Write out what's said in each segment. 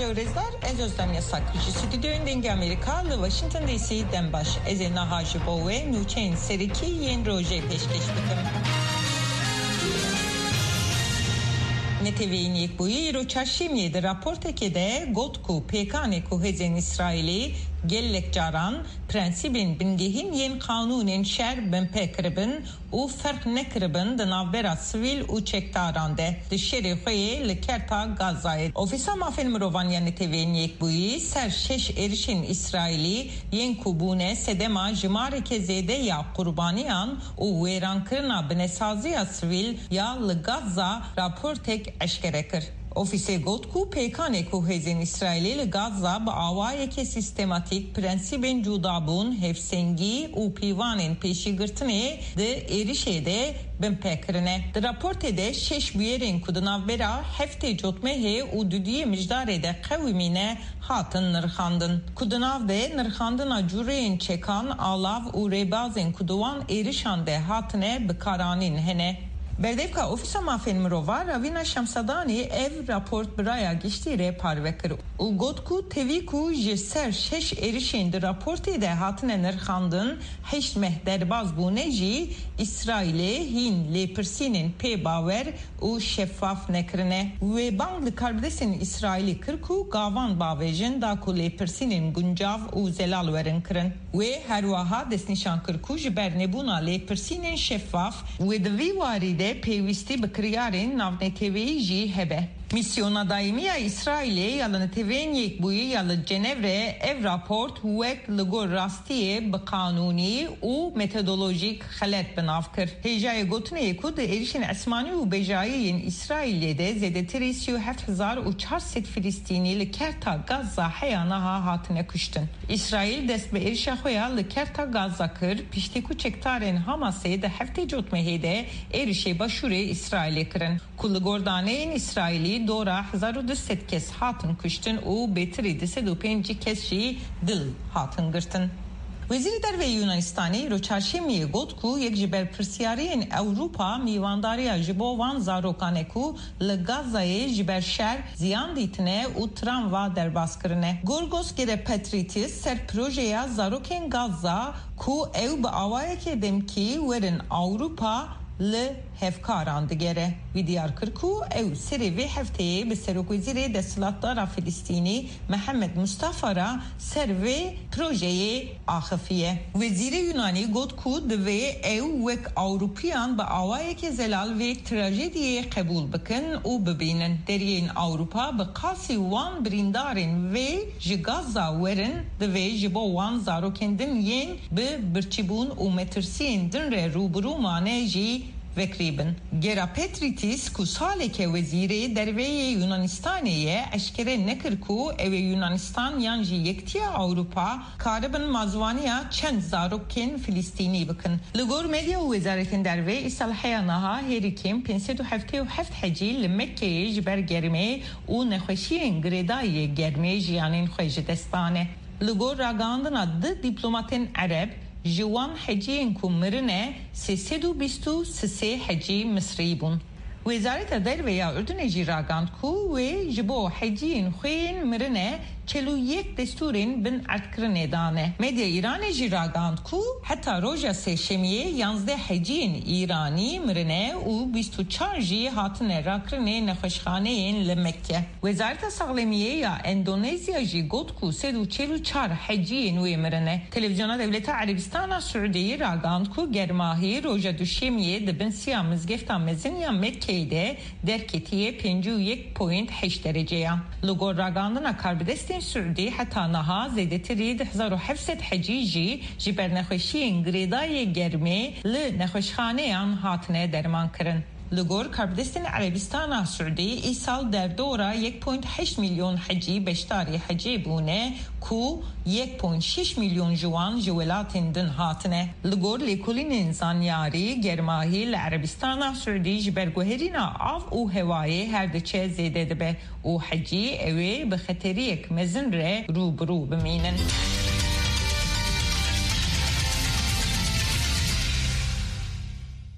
Rezlar ez özlem saklıcı stüdyoyun dengi Amerika li Washington DC denbaş ezena hacı boğve nüçeyn seriki yen roje peşkeş bikim. NTV'nin ilk boyu iro çarşimiyede rapor tekede Gotku PKN kuhezen İsraili gelek caran prensibin bingehin yen kanunen şer bimpe kribin u fark nekribin de navbera sivil u çektarande dışarı hoye lekerta Gaza'yı. Ofisa mafel Mirovan NTV'nin ilk boyu ser şeş erişin İsraili yen kubune sedema jimare kezede ya kurbaniyan u veran kırna binesaziya sivil ya Gaza rapor tek eşkerekir. Ofise Gotku PKN kuhezen İsraili Gaza ba avayeke sistematik prensibin cudabun hefsengi u pivanin peşigirtine de erişede bimpekrine. De raportede şeş büyerin kudunavbera hefte cotmehe u düdüye mijdarede kavimine hatın nırhandın. Kudunavde nırhandına cüreyin çekan alav u rebazin kuduvan erişande hatine bikaranin hene. Berdevka ofisa mafel Mirova Ravina Şamsadani ev raport biraya geçtiğire parvekir. U Gotku teviku jeser şeş erişinde raportede hatine nırhandın heş mehderbaz bu neji İsrail'e hin lepersinin pebaver u şeffaf nekrine. Ve banglı kardesin İsrail'i kırku gavan bavejin da ku lepersinin guncav u zelal verin kırın. Ve hervaha desnişan kırku jiber nebuna lepersinin şeffaf ve de vivaride peyvisti bikriyarin navneteveyi ji hebe. Misyona daimiya İsrail'e yalı teveyin yekbuyi yalı Cenevre ev raport huvek ligor rastiye bkanuni u metodolojik halet benavkır. Hecaya gotune yekud erişin esmani u bejayiyin İsrail'e de zedetirisiyo 7400 Filistini li kerta Gaza hayanaha hatine kuştun. İsrail dest be erişahoya li kerta Gaza kır pişteku çektaren Hamas'e de hefte cotmehede erişe başure İsrail'e kırın. Kullu gordaneyin İsrail'i dora 1200 kes hatın kuştun u betri 205 kes şi dil hatın gırtın. Veziri derve Yunanistan'ı roçarşemiye Gotku yek jiber persiyariyen Avrupa mivandariya jibovan zarokaneku le Gaza'ye jiber şer ziyan ditine u tramva derbaskırine. Gorgos gere Petritis ser projeya zaroken Gaza ku ev be avayeke demki verin Avrupa le hevkaran digere ve diyar kırku ev serevi hefteye be serokuzire deslatlara Filistini Mehmet Mustafa'ra serve projeye ahafiye. Veziri Yunani Gotku ve ev vek Avrupiyan be avayeke zelal ve trajediye kabul bakın u bebinin deriyen Avrupa be kasi wan brindarin ve jigaza verin ve jibo wan zarokendin yen be birçibun u metirsin dinre rubru maneji vekribin. Gera Petritis ku saleke veziri derveye Yunanistan'ye eşkere nekir ku eve Yunanistan yanji yektiya Avrupa karibin mazvaniya çend zarokken Filistini bakın. Ligor medya vezaretin derve isalhayanaha herikim pensedu hafte u haft hacil li Mekke'ye jiber germe u nekhoşiyen gredaye germe jiyanin khoje destane. Ligor ragandın adı diplomatin Arab جوان حجین کومرنه 323 حجی مصری بون. وزارت درو یا اردن جیراگاند کو و جبو حجین خوین مرنه 41 دستورین بن ارتکرنه دانه. مدیا ایران جیراگاند کو حتی روژا سشمیه 11 حجین ایرانی مرنه و 24 جی هاتن راکرنه نخوشخانه این لمکه. وزارت سالمیه یا اندونزیا جی گوت کو 344 حجین و مرنه. تلویزیون دولت عربستان سعودی راگاند کو گرماهی روژا دوشمیه دبن سیام مزگفتا مزن یا مکه de derketiye 51.8 dereceye. Lugor ragandına karbidestin Suudi hatta naha zedetiri 1700 haciji jiber nekhoşiyen gredaye germe li nekhoşhaneyan hatine derman kırın. Ligor karbidestin Arabistan'a Suudi isal derdora 1.8 milyon haci beştari haci bune ku 1.6 milyon juan juvelatin din hatine. Ligor lekulinin zanyari germahi Arabistan'a Suudi jiberguherina av u hevaye her deçe zedede be u haci eve be khateriyek mezinre rubru biminin.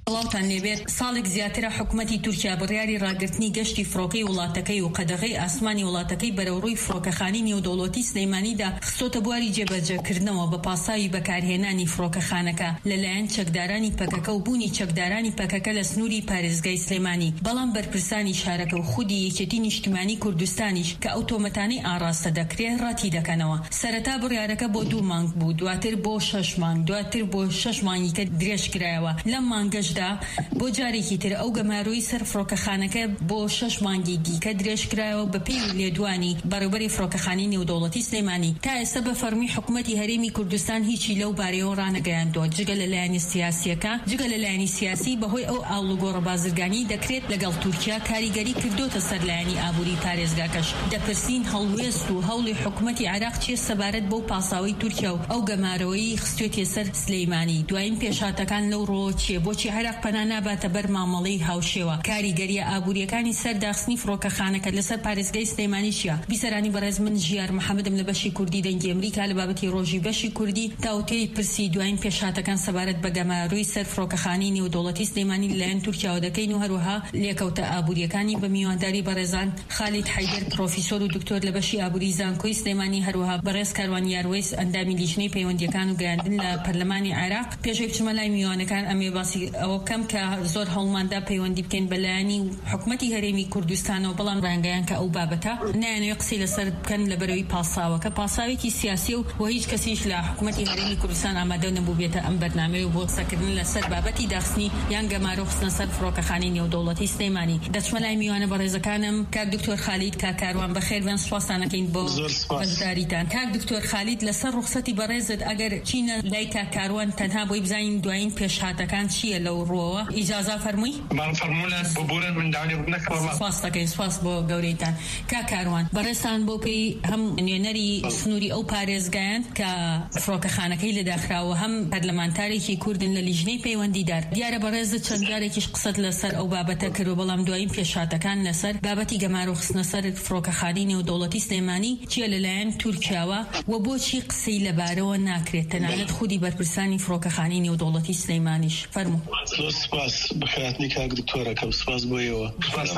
وڵاتان لێبێت ساڵێک زیاترە حکوومەتی تورکیا بڕیاری ڕاگررتنی گەشتی فڕۆکەی وڵاتەکەی و قەدەغەی ئاسمانی وڵاتەکەی بەرەوڕووی فڕۆکەخانی نێودەوڵەتی سلەیمانیدا خستۆتە بواری جێبەجێکردنەوە بە پاساوی بەکارهێنانی فڕۆکەخانەکە لەلایەن چەکدارانی پەکەکە و بوونی چەکدارانی پەکەکە لە سنووری پارێزگای سلەیمانی. بەڵام بەرپرسانی شارەکە و خودی یەکێتی نیشتیمانی کوردستانیش کە ئەو تۆمەتانەی ئاڕاستە دەکرێت ڕاتی دەکەنەوە. سەرەتا بڕیارەکە بۆ 2 مانگ بوو، دواتر بۆ 6 مانگ، دواتر بۆ 6 مانگی کە درێژکرایەوە. لەم مانگەشدا بۆ جارێکی تر ئەو گەماروی سەر فڕۆکەخانەکە بۆ 6 مانگی دیکە درێژکرایەوە بە پێی لێدوانی بەڕێوەبەری فڕۆکەخانی نێودەوڵەتی سلەیمانی. تا ئێستا بە فەرمی حکوومەتی هەرێمی کوردستان هیچی لەو بارەیەوە ڕانەگەیاندووە جگە لەلایەنی سیاسیەکە. جگە لەلایەنی سیاسی بەهۆی ئەو ئاڵوگۆڕە بازرگانی دەکرێت لەگەڵ تورکیا کاریگەری کردوتە سەر لایەنی ئابووری پارێزگاکەش. دەپرسین هەڵوێست و هەوڵی حکوومەتی عێراق چیە سەبارەت بۆ پاساوی تورکیا و ئەو گەمارەوەی خستوێتە سەر سلەیمانی. دوایین پێشاتەکان لەو ڕۆ چیە؟ بۆچی عێراق پەنا ناباتە بەر مامەڵەی هاوشێوە؟ کاریگەریە ئابووریەکانی سەر داخستنی فڕۆکەخانەکە لەسەر پارێزگای سلەیمانی چیە؟ بیسەرانی بەڕێز من ژیار محەممەدم لە بەشی کوردی دەنگی ئەمریکا لە بابەتی ڕۆژی بەشی کوردی تاوتەی پرسی دوایین پێشاتەکان سەبارەت بە گەماروی سەر فڕۆکەخانی نێودەوڵەتی سلەیمانی لەلایەن تورکیاوە دەکەین و هەروەها لێکەوتە ئابووریەکانی بە میوانداری بەڕێزان خالید حەیدەر پرۆفیسۆر و دکتۆر لە بەشی ئابووری زانکۆی سلەیمانی، هەروەها بەڕێز کاروان یاروێس ئەندامی لیژنەی پەیوەندیەکان و گەیاندن لە پەرلەمانی عێراق. پێشەوەی بچمە لای میوانەکان ئەمێ باسی ئەوە بکەم کە زۆر هەوڵماندا پەیوەندی بکەین بەلایەنی حکوومەتی هەرێمی کوردستانەوە، بەڵام ڕانگەیان کە ئەو بابەتە نایانەوێت قسەی لەسەر بکەن لە بەرەوەی پاساوەکە پاساوێکی سیاسی و هیچ کەسیش لە حکوومەتی هەرێمی کوردستان ئامادە نەبوو بێتە ئەم بەرنامەی و بۆ قسەکردن لەسەر بابەتی داخستنی یان گەمارە و خستنە سەر فڕۆکەخانەی نێودەوڵەتی سلەیمانی. دەچمە لای میوانە بەڕێزەکانم. کاک دکتۆر خالید کاکاروان بەخێر بێن، سوپاسانەکەین بۆ بەشداریتان. کاک دکتۆر خالید لەسەر ڕوخسەتی بەڕێزت ئەگەر چینە لای کاکاروان تەنها بۆی بزانین دوایین پێشهاتەکان چییە لەو ڕۆوە؟ ئیجازە فەرمووی؟ فەرموولات ببورن من داوای نەکەوە. سپاس دەکەین، سپاس بۆ گەورەیتان. کاکاروان بەڕێستان بۆ پێی هەم نوێنەری سنووری ئەو پارێزگایان کە فڕۆکەخانەکەی لەداخراوە هەم پەرلەمانتارێکی کوردن لە لیژنەی پەیوەندیدار. دیارە بەڕێزت چەند جارێکیش قسەت لەسەر ئەو بابەتە کرد، بەڵام دوایین پێشهاتەکان لەسەر بابەتی گەمارە و خستنە سەر فڕۆکەخانەی نێودەوڵەتی سلەیمانی چیە لەلایەن تورکیاوە و بۆچی قسەی لەبارەوە ناکرێت تەنانەت خودی بەرپرسانی فڕۆکەخانەی نێودەوڵەتی سلەیمانیش؟ فەرموو. زۆر سپاس بەخێراتنی کاک دکتۆرەکەم، سپاس بۆیەوە.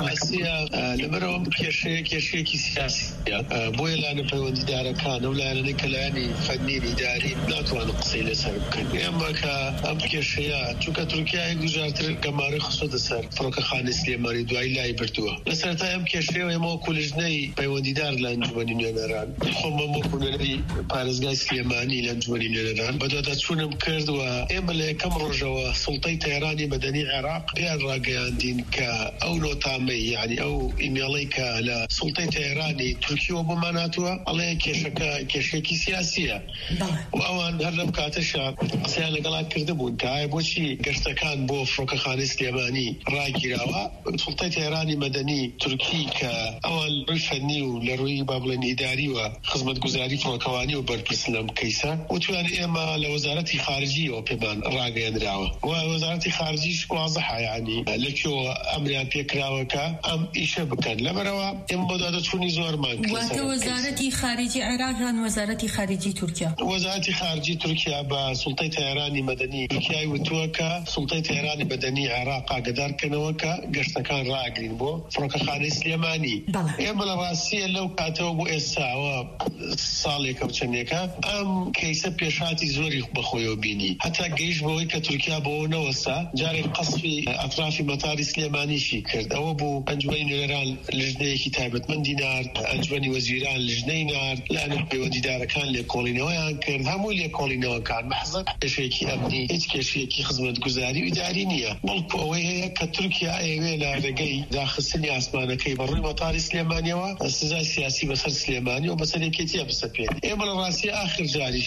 لەبەرەوە کێشەیەکی سیاسیە بۆیە لایەنە پەیوەندیدارەکان ئەو لایەنەی کە لایەنی فەنی ئیداری ناتوانن قسەی لەسەر بکەن. ئێمە کە ئەم کێشەیە چونکە تورکیا گوزارتر گەمارە خستۆتە سەر فڕۆکەخانەی سلێمانی دوای لای بردووە. لەسەرتا ئەم کێشەیە ئێمە وەکو لیژنەی پەیوەندیدار لە ئەنجومەنی نوێنەران خۆمم وەکو نوێنەری پارێزگای سلێمانی لە ئەنجومەنی نوێنەران بەدواداچوونم کرد و ئێمە لە یەکەم ڕۆژەوە سوڵتەی تەیرانی مەدەنی عێراق پێیان ڕاگەیاندین کە ئەو نۆتامەی یعنی ئەو ئیمێڵەی کە لە سوڵتەی تەیرانی تورکیەوە بۆمان هاتووە ئەڵێ کێشەیەکی سیاسیە و ئەوان هەر لەم کاتەشە قسەیان لەگەڵا کردبوون کە ئایا بۆچی گەشتەکان بۆ فڕۆکەخانەی سلێمانی ڕاگیراوە. سوڵتەی تەیرانی مەدەنی تورکی کە ئەوان ڕووی فەنی و لە ڕووی با بڵێن ئیداری و خزمەتگوزاری فڕۆکەوانی و بەرپرسن لەم کەیسە وتویان ئێمە لە وەزارەتی خارجیەوە پێمان ڕاگەیەنراوە و وەزارەتی خارجیش واضحە یعنی لەکوێوە ئەمریان پێکراوەکە ئەم ئیشە بکەن. لەبەرەوە ئێمە بۆ دادەچوونی زۆرمان کرد. واتە وەزارەتی خارجی عێراق یان وەزارەتی خارجی تورکیا؟ وەزارەتی خارجی تورکیا بە سوڵتەی تەیرانی مەدەنی تورکیای وتووە کە سوڵتەی تەیرانی مەدەنی عێراق ئاگادارکەنەوە کە گەشتەکان ڕاگرین بۆ فڕۆکەخانەی سلێمانی. ئێمە لە ڕاستیە لەو کاتەوە بۆ ئێستاوە ساڵێکە و چەندێکە ئەم کەیسە پێشاتی زۆری بەخۆیەوە بینی هەتا گەیش بەوەی کە تورکیا بەوە نەوەستا جارێک قەسفی ئەطرافی مەتاری سلێمانیشی کرد. ئەوە بوو ئەنجومەنی نوێنەران لیژنەیەکی تایبەتمەندی نارد، ئەنجومەنی وەزیران لیژنەی نارد، لایەنە پەیوەندیدارەکان لێکۆڵینەوەیان کرد. هەموو لێکۆڵینەوەکان مەحزەن کێشەیەکی ئەمنی هیچ کێشەیەکی خزمەتگوزاری و ئیداری نییە، بەڵکو ئەوەی هەیە کە تورکیا ئەوێ لە ڕێگەی داخستنی ئاسمانەکەی بەڕووی مەتاری سلێمانیەوە سزای سیاسی بەسەر سلێمانی و بەسەر یەکێتیە بسەپێت. ئێمە لە ڕاستی آخر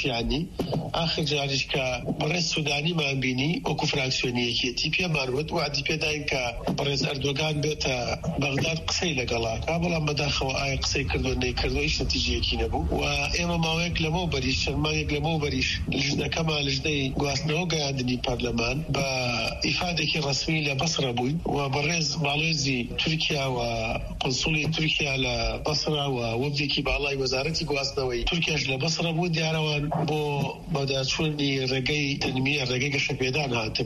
جاریش کە بەڕێز سودانیمان بینی وەکو فراکسیۆنی یەکێتی پێمان وت وعدی پێداین کە بەڕێز ئەردۆگان بێتە بەغداد قسەی لەگەڵاکە، بەڵام بەداخەوە ئایا قسەی کردو نەیکردو هیچ نەتیجەیەکی نەبوو و ئێمە ماوەیەک لەمەوبەریش شەرمانێک لەمەوبەریش لیژنەکەمان لیژنەی گواستنەوە گەیاندنی پەرلەمان بە ئیفادێکی ڕەسمی لە بەسرە بووین و بەڕێز باڵێزی تورکیا و قنسوڵی تورکیا لە بەسرا و وەفدێکی باڵای وەزارەتی گواستنەوەی تورکیاش لە بەسرە بوو دیارەوان بۆ بەداچوونی ڕێگەی تەنمیە ڕێگەی گەشەپێدان هاتبوون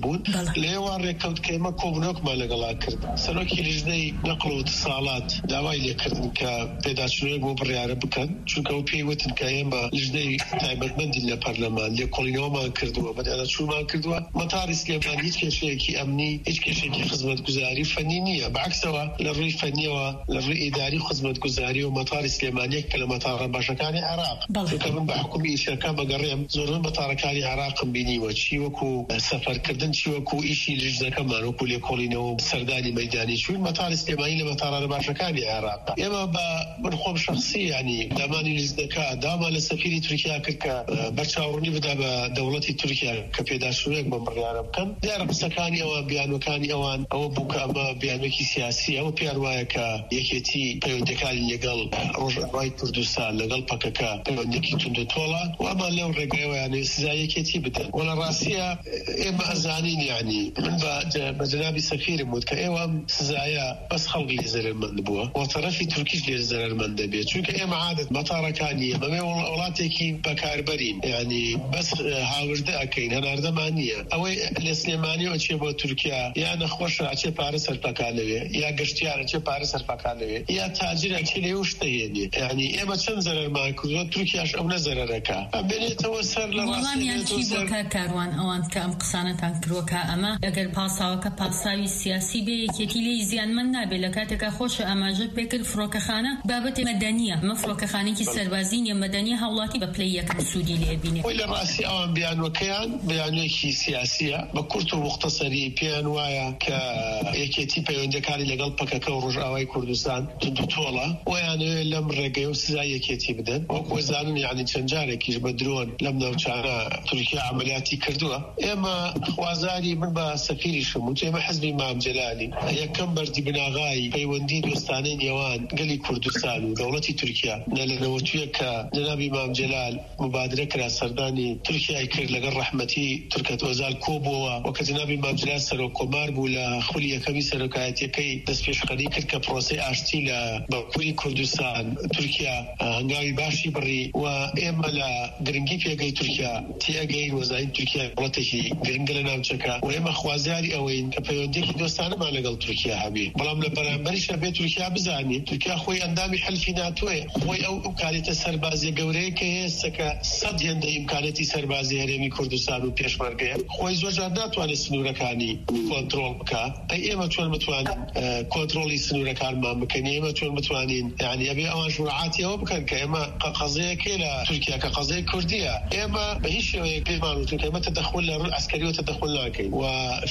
لێوان ڕێکەوت کە ئێمە کۆبوونەوەکمان لەگەڵا کرد سەرۆکی لیژنەی نەقڵ و اتصالات داوای لێکردن کە پێداچوونەوەک بۆ بڕیارە بکەن چونکە ئەو پێی وتن کە ئێمە لیژنەی تایبەتمەندی لە پەرلەمان لێکۆڵینەوەمان کردووە بەدادەچوومان کردووە مەتاری سلێمانی هیچ کێشەیەکی ئەمنی هیچ کێشێکی خزمەتگوزاری فەنی نییە بەعکسەوە لە ڕووی فەنیەوە لە ڕووی ئیداری خزمەتگوزاری و مەتاری سلێمانیەک کە لە مەتارە باشەکانی عێراق چونکە من بە حکومی ئیشەکە بەگەڕێم زۆربەی مەتارەکانی عێراقم بینیوە چی وەکو سەفەرکردن چی وەکو ئیشی لیژنەکەمان وەکو لێکۆڵینەوە سەردانی مەیدانی چوون مەتاری سلێمانی لە مەتارە باشەکانی عێراق ئێمە بە من خۆم شخصی ینی دامانی لیژنەکە دامان لە سەفیری تورکیا کرد کە بەرچاوڕوونی بدا بە دەوڵەتی تورکیا کە پێداچوونێک بۆ بڕیارە بکەن دیارە قسەکانی ئەوان بیانوەکانی ئەوان ئەوە بوو کە ئەمە بیانوێکی سیاسی ئەوە پێیان وایە کە یەکێتی پەیوەندەکانی لەگەڵ ڕۆژئاوای کوردستان لەگەڵ پەکەکە پەیوەندێکی تونند و تۆڵە و ئەمان لەو ڕێگایەوە یانێ سزای یەکێتی بدەن وەڵە ڕاستیە ئێمە ئەزانین یعنی من بە جەنابی سەفیرم وت کە ئێوە ئەم سزایە بەس خەڵکی لێ زەرمەند بووە و تەرەفی تورکیش لێ زەرمەند دەبێت چونکە ئێمە عادەت مەتارەکانی ئەمە وڵاتێکی بەکاربەرین یعنی بەس هاوردە ئەکەین هەناردەمان نییە ئەوەی لە سلێمانیەوە چێ بۆ تورکیا یا نەخۆشە ئەچێ پارە سەرفەکان لەوێ یا گەشتیارە چێ پارە سەرفەکان لەوێ یا تاجرە چێ لێ شتەهێنێ یعنی ئێمە چەند زەرەرمان کردووە تورکیاش ئەو نەزەرەرەکە ئەبێنێتەوە سەر لە وەڵامیان چی بۆ کاروان ئەوان کە ئەم قسانەتان کردووە ئەمە ئەگەر پاساوەکە پاساوی سیاسی بێ یەکێتی لێی زیانمەند نابێت لە کاتێکا خۆشە ئاماژە پێکرد فڕۆکەخانە بابەتێ مەدەنیە ئەمە فڕۆکەخانێکی سەربازی نیە مەدەنیە هەوڵاتی بە پلەی یەکەم سوودی لێبینێ وی لە ڕاستی ئەوان بیانوەکەیان بیانوێکی سیاسیە بە کورت و مختصری پێیان وایە کە یەکێتی پەیوەندەکانی لەگەڵ پەکەکە و ڕۆژئاوای کوردستان تند و تۆڵە ویانوێ لەم ڕێگەی و سزای یەکێتی بدەن وەکو زانن یعنی چەند جارێکیش بە درۆن لەم ناوچانە تورکیا عملیاتی کردووە ئێمە خوازاری من بە سەفیریشم وت ئێمە حزبی مام جەلالی یەکەم بەردی بناغای پەیوەندی دۆستانەی نێوان گەلی کوردستان و دەوڵەتی تورکیا لەنەوەتویە کە جەنابی مام جەلال مبادرە کرا سەردانی تورکیای کرد لەگەڵ ڕەحمەتی تورکەت ئۆزال کۆبووە وەکە جەنابی مام جەلال سەرۆکۆمار بوو لە خولی یەکەمی سەرۆکایەتیەکەی دەستپێشخەری کرد کە پرۆسەی ئاشتی لە باکووری کوردستان تورکیا هەنگاوی باشی بڕی و ئێمە لە گرنگی پێگەی تورکیا تێگەین وەزاین تورکیا وڵاتێکی گرنگە لە ناوچەکە و ئێمە خوازیاری ئەوەین کە پەیوەندێکی دۆستانەمان لەگەڵ تورکیا هەبێ بەڵام لە بەرامبەریشە بێت تورکیا بزانێت تورکیا خۆی ئەندامی حەلفی ناتۆیە خۆی ئەو ئیمکانیەتە سەربازیە گەورەیە کە هێستا کە سەد هێندە ئیمکانەتی سەربازی هەرێمی کوردستان و پێشمەرگەیە خۆی زۆر جار ناتوانێت سنوورەکانی کۆنتڕۆڵ بکە ئێمە چۆن بتوانین کۆنتڕۆڵی سنوورەکانمان بکەین ئێمە چۆن بتوانین یعنی ئەبێ ئەوان ژوورعاتی ئەوە بکەن کە ئێمە قەزەیەکێ لە تورکیا کە قەزەی کوردیە ئێمە بە هیچ شێوەیەک پێمان وتون کە ئێمە تەدەخل لە ڕووی عەسکەریەوە تەدەخل ناکەین و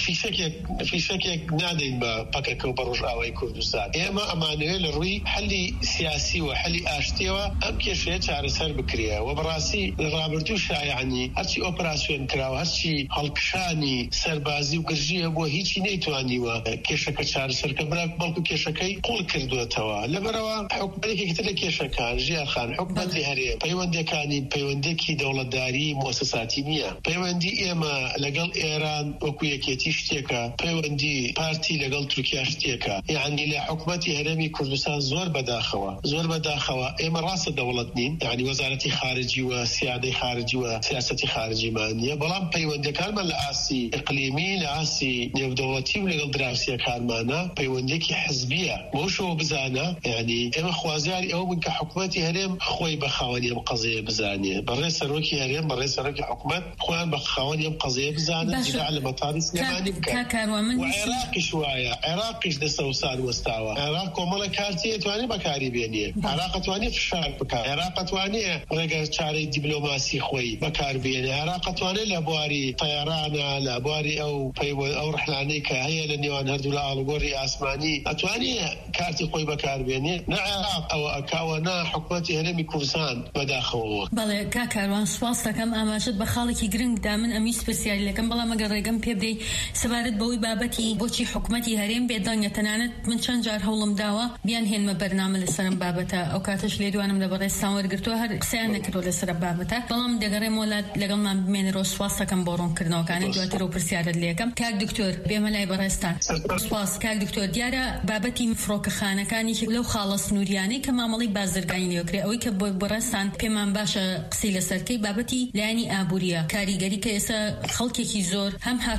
فیشەکێک نادەین بە پەکەکە و بە ڕۆژئاوای کوردستان ئێمە ئەمانەوێت لە ڕووی حەلی سیاسی و حەلی ئاشتیەوە ئەم کێشەیە چارەسەر بکرێ و بەڕاستی لە ڕابردوو شایعني هەرچی ئۆپراسیۆن کراوە هەرچی هەڵکشانی سەربازی و گرژیە بۆ هیچی نەیتوانیوە کێشەکە چارەسەرکە بەڵکو کێشەکەی قوڵ کردوێتەوە لەبەرەوە حکومەتێکی تر لە کێشەکان ژیانخان حکومەتی هەرێم پەیوەندەکانی پەیوەندێکی دەوڵەتداری مؤسساتی نییە پەیوەندی ئێمە لەگەڵ ئێران وەکو یەکێتی شتێکە پەیوەندی پارتی لەگەڵ تورکیا شتێکە یعنی لە حکومەتی هەرێمی کوردستان زۆر بەداخەوە ئێمە ڕاستە دەوڵەت نین یعنی وەزارەتی خارجی و سیادەی خارجی و سیاسەتی خارجیمان نییە بەڵام پەیوەندەکانمان لە ئاسی ئیقلیمی لە ئاسی نێودەوڵەتی و لەگەڵ دراوسێکانمانە پەیوەندێکی حزبیە بۆ شەوە بزانە یعنی ئێمە خوازیاری ئەوە بوون کە حکومەتی هەرێم خۆی بە خاوەنی ئەم قەزەیە بزانێ بەڕێ سەرۆکی هەرێم بەڕێ سەرۆکی حکومەت خۆیان بە خاوەنی ئەم قەزەیە بزانن دیفاع لە مەتاری سلێمانی بکەن و عێراقیش وایە عێراقیش دەسەوسان وەستاوە عێراق کۆمەڵە کارتی ئەتوانێ بەکاری بێنێ عێراق ئەتوانێ فشار بکات عێراق ئەتوانێ ڕێگە چارەی دیبلۆماسی خۆی بەکاربێنێ عێراق ئەتوانێ لە بواری تەیارانە لە بواری ئەو ڕحلانەی کە هەیە لە نێوان هەردوو لە ئاڵوگۆڕی ئاسمانی ئەتوانێ کارتی خۆی بەکاربێنێ نە عێراق ئەوە ئەکاوە نا حکومەتی هەرێمی کوردستان بەداخەوە. بەڵێ کاکاروان سواس دەکەم ئاماژەت بە خاڵێکی گرنگدا من ئەمیش پرسیاریەکەم بەڵام ئەگەر ڕێگەم پێ بدەیت سەبارەت بەوەی بابەتی بۆچی حکومەتی هەرێم بێدەنگە تەنانەت من چەند جار هەوڵم داوە بیان هێنمە بەرنامە لەسەرم بابەتە ئەو کاتەش لێدوانم لە بەڕێستان وەرگرتووە هەر قسەیان نەکردووە لەسەر بابەتە بەڵام دەگەڕێم وڵات لەگەڵمان بمێنێرەوە سواس دەکەم بۆ ڕوونکردنەوەکانی دواتر و پرسیارت لێکەم کاک دکتۆر بێمە لای بەڕێستان سواس کاک دکتۆر دیارە بابەتی فڕۆکەخانەکانی لەو خاڵە سنووریانەی کە مامەڵی بازرگانی لێکرێ ئەوەی کە بۆ بەڕێستان پێمان باشە قسەی لەسەرکەی بابەتی لایانی ئابووریە کاریگەری کە ئێستا خەڵکێکی زۆر هەم هاتو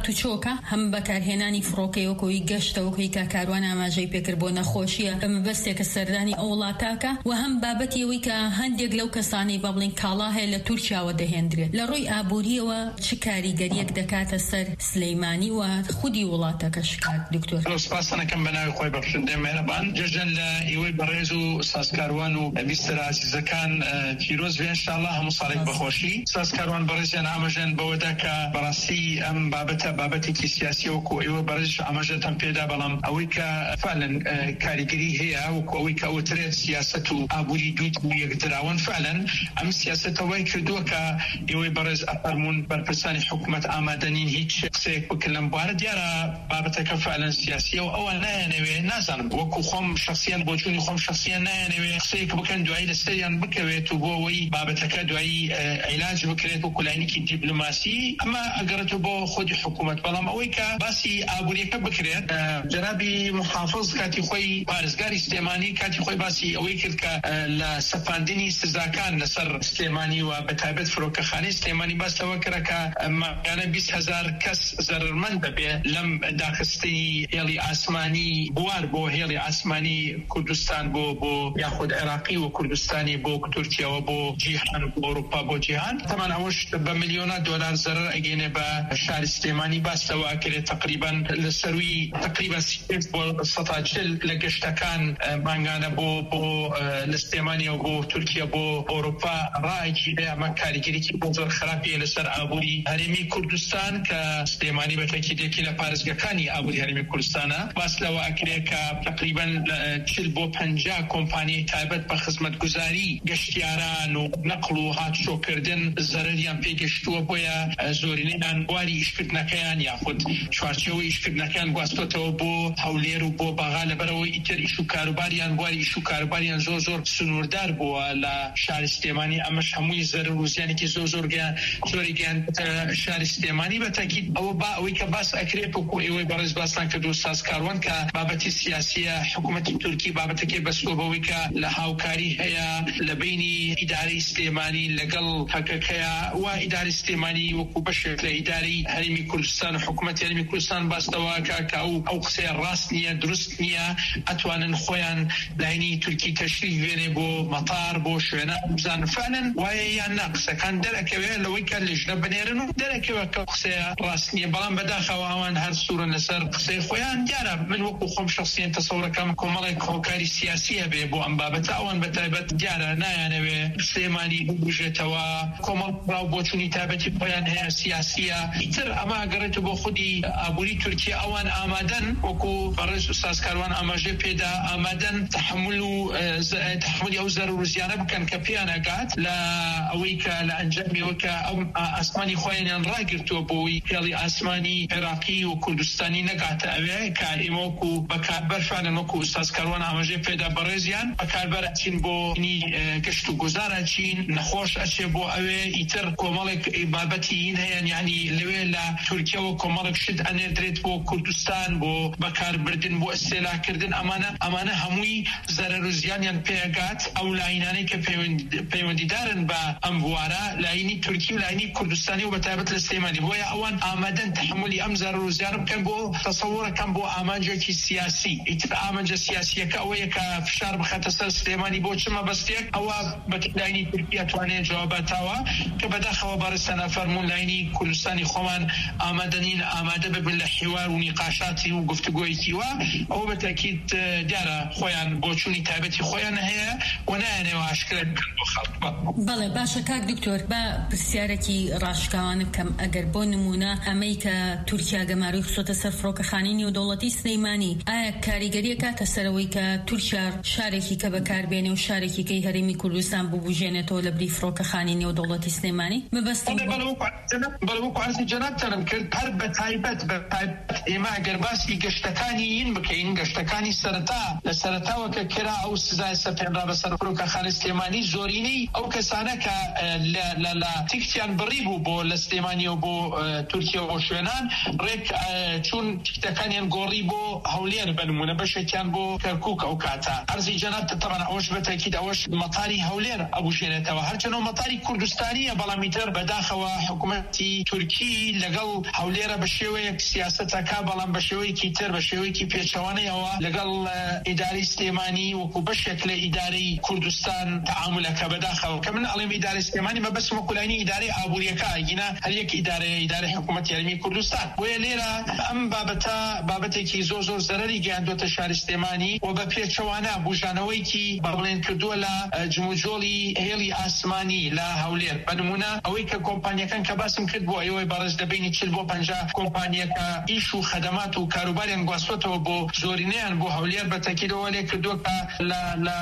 هاتوچۆکە هەم بەکارهێنانی فڕۆکەیەوەکەوەی گەشتەوەکەی کە کاروان ئاماژەی پێکرد بۆ نەخۆشیە ئەمە بەستێکە سەردانی ئەو وڵاتاکە و هەم بابەتیەوەی کە هەندێک لەو کەسانی بە بڵین کاڵا هەیە لە تورکیاوە دەهێنرێت لە ڕووی ئابووریەوە چ کاریگەریەک دەکاتە سەر سلەیمانی و خودی وڵاتەکە شکات دکتۆر؟ سپاسەکەم بە ناوی خۆی بەخشندەی مێرەبان جەژن لە ئێوەی بەڕێز و سازکاروان و بیستر عزیزەکان پیرۆز بێ ئینشاءالله هەموو ساڵێک بەخۆشی سازکاروان بەڕێزیان ئاماژەن بەوەدا کە بەڕاستی ئەم بابەتێکی سیاسی وەکو ئێوە بەڕێز ئاماژەتان پێدا بەڵام ئەوەی کە فعلا کاریگەری هەیە وەکو ئەوەی کە ئەوترێت سیاست و ئابووری دوو یەکدراون فعلا ئەم سیاستەوەی کردووە کە ئێوەی بەڕێز ئەفەرمون بەرپرسانی حکوومەت ئامادەنین هیچ قسەیەک بکەن لەم بوارە دیارە بابەتەکە فعلا سیاسیە و ئەوە نایەنەوێ نازانم وەکو خۆم شخصیان بۆ چوونی خۆم شخصیان نایەنەوێ قسەیەک بکەن دوایی لەسەریان بکەوێت و بۆ ئەوەی بابەتەکە دوایی عیلاج بکرێت و کولایەکی دیپلۆماسی ئەمە ئەگەڕێتەوە بۆ خۆی حکوومەت بەڵام ئەوەی کە باسی ئابووریەکە بکرێت جنابی محافظ کاتی خۆی پارێزگاری سلێمانی کاتی خۆی باسی ئەوەی کرد کە لە سەپاندنی سزاکان لەسەر سلێمانی و بەتایبەت فرۆکەخانەی سلێمانی باسەوە کرد کە مایانە 20,000 کەس زەرمەند دەبێت لەم داخستی هێڵی ئاسمانی بوار بۆ هێڵی ئاسمانی کوردستان بۆ یاخود عێراقی و کوردستانی بۆ تورکیەوە بۆ جیهان بۆ ئەوروپا بۆ جیهان تەمان ئەوەش بە ملیۆنە دۆلار زەرر ئەگەێنێ بە شاری سلێمانی باسەوە کرێت تقریبا لەسەروی تقریبا 140 لە گەشتەکان مانگانە بۆ لە سلێمانی و بۆ تورکیا بۆ ئەوروپا ڕایکی ئەمە کاریگەریی بۆ زۆر خراپیە لەسەر ئابووری هەرێمی کوردستان کە سلێمانی بەتەکیدێکی لە پارێزگەکانی ئابووری هەرێمی کوردستانە باس لەوە ئەکرێت کە تقریبا 40 بۆ 50 کۆمپانیای تایبەت بە خزمەتگوزاری گەشتیاران و نەقڵ و هاتوچۆکردن زەرریان پێگەشتووە بۆیە زۆرینەیان بواری ئیشکردنەکەیان یاخود چوارچێوەی ئیشکردنەکەیان گواستۆتەوە بۆ هەولێر و بۆ بەغا لەبەرەوەی ئیتر ئیش و کاروباریان بواری ئیش و کاروباریان زۆر سنووردار بووە لە شاری سلێمانی ئەمەش هەمووی زەرر و زیانێکی زۆری گیان شاری سلێمانی بەتاکید ئەوە با ئەوەی کە باس ئەکرێت وەکو ئێوەی بەڕێز باسان کردو سازکاروان کە بابەتی سیاسیە حکوومەتی تورکی بابەتەکەی بەستۆ بەوەی کە لە هاوکاری هەیە لە بینی ئیدارەی سلێمانی لەگەڵ هەکەکەیە و ئیداری سلێمانی وەکو بەشێک لە ئیداری هەرێمی کوردستان و حکوومەتی هەرێمی کوردستان باستەوە کە ئەو قسەیە ڕاست نییە دروست نییە ئەتوانن خۆیان لاینی تورکی تەشریف بێنێ بۆ مەتار بۆ شوێنە بزانن فعلەن وایە یان نا قسەکان دەرەکەوێت لەوەی کە لێژنە بنێرن و دەرەکەوێت کە قسەیە ڕاست نییە بەڵام بەداخەوە ئەوان هەر سوورن لەسەر قسەی خۆیان دیارە من وەکو خۆم شخصیان تەسەوڕەکەم کۆمەڵێک هۆکاری سیاسی هەبێ بۆ ئەم بابەتە ئەوان بەتایبەت دیارە نایانەوێ سلێمانی ببژێتەوە کۆمەڵ ڕاو بۆچوونی تایبەتی خۆیان هەیە سیاسیە ئیتر ئەمە ئەگەڕێتە بۆ خودی ئابووری تورکیا ئەوان ئامادەن وەکو بەڕێز و سازکاروان ئاماژێ پێدا ئامادەن تحملی ئەو زەرر و زیانە بکەن کە پێیان ئەگات لە ئەوەی کە لە ئەنجامیەوە کە ئەو ئاسمانی خۆیان ڕاگرتووە بۆی هێڵی ئاسمانی عێراقی و کوردستانی نەگاتە ئەوێ کە ئێمە وەکو بەکاربەر فعلەن وەکو سازکاروان ئاماژێ پێدا بەڕێزیان بەکاربەر ئەچین بۆ گەشت و گوزار ئەچین نەخۆش ئەچێ بۆ ئەوێ ئیتر کۆمەڵێک بابەتی هین هەیە یعنی لەوێ لە تورکیەوە کۆمەڵێک شت ئەنێدرێت بۆ کوردستان بۆ بەکاربردن بۆ ئەستێلاکردن ئەمانە هەمووی زەرر و زیانیان پێگات ئەو لاینانەی کە پەیوەندیدارن بە ئەم بوارە لاینی تورکی و لاینی کوردستانی و بەتایبەت لە سلێمانی بۆیە ئەوان ئامادەن تحملی ئەم زەرر و زیانە بکەن بۆ تەسەوڕەکەم بۆ ئامانجێکی سیاسی ئیتر ئامانجە سیاسیەکە ئەوەیە کە فشار بخاتە سەر سلێمانی بۆ چمە بەستێک ئەوە بە لاینی تورکی ئەتوانێت جواباتاوە کە بەداخەوە بەڕێستانە فەرموون لاینی کوردستانی خۆمان ئامادەنین ئامادە ببن لە حیوار و نیقاشاتی و گفتگۆیەکی وە ئەوە بەتاکید دیارە خۆیان بۆچوونی تایبەتی خۆیان هەیە و نایانەوە ئاشکرا بکەن بۆ خەڵک. بەڵێ باشە کاک دکتۆر بە پرسیارێکی ڕاشکاوانە بکەم ئەگەر بۆ نمونە ئەمەی کە تورکیا گەماروی خسۆتە سەر فڕۆکەخانەی نێودەوڵەتی سلەیمانی ئایا کاریگەریە کاتە سەرەوەی کە تورکیا شارێکی کە بەکاربێنێ و شارێکی کەی هەرێمی کوردستان ببوژێنێتەوە لە بری فڕۆکەخانەی نێودەوڵەتی سلەیمانی مەبەستم بەڵەوەکو عەرزی جەنابتانم کرد هەر بەتایبەت ئێمە ئەگەر باسی گەشتەکانی این بکەین گەشتەکانی سەرەتا لە سەرەتاوە کە کرا ئەو سزای سەپێنرا بەسەر فڕۆکەخانەی سلێمانی زۆرینەی ئەو کەسانە کە لە تیکتیان بڕی بوو بۆ لە سلێمانی و بۆ تورکیا و شوێنان ڕێک چون تیکتەکانیان گۆڕی بۆ هەولێر بنمونە بەشێکیان بۆ کەرکووک ئەو کاتە عەرزی جەناب تەمان ئەوەش بەتاکید ئەوەش مەتاری هەولێر ئەبوژێنێتەوە هەرچەنەوە مەتاری کوردستانیە بەڵام ئیتر بەداخەوە حکوومەتی تورکی لەگەڵ هەولێرە بە شێوەیەک سیاسەتەکە بەڵام بە شێوەیەکی تر بە شێوەیەکی پێچەوانەیەوە لەگەڵ ئیداری سلێمانی وەکو بەشێک لە ئیدارەی کوردستان تەعاملەکە بەداخەوە کە من ئەڵێم ئیداری سلێمانی مەبەستم وەکو لایەنی ئیدارەی ئابووریەکە ئەگینا هەر یەک ئیدارەی حکوومەت یارمەتی کوردستان بۆیە لێرە ئەم بابەتێکی زۆر زەرەری گەیاندوتە شاری سلێمانی و بە پێچەوانە بوژانەوەیکی بەڵێن کردووە لە جموجۆڵی هێڵی ئاسمانی لە هەولێر بە نمونە ئەوەی کە کۆمپانیەکان کە باسم کرد بۆ ئەوەی بەڕێز دەبینی 40 بۆ 50 کۆمپانیەکە ئیش و خەدەمات و کاروباریان گواستوەتەوە بۆ زۆرینەیان بۆ هەولێر بە تەکیدەوە لێ کردووە کە لە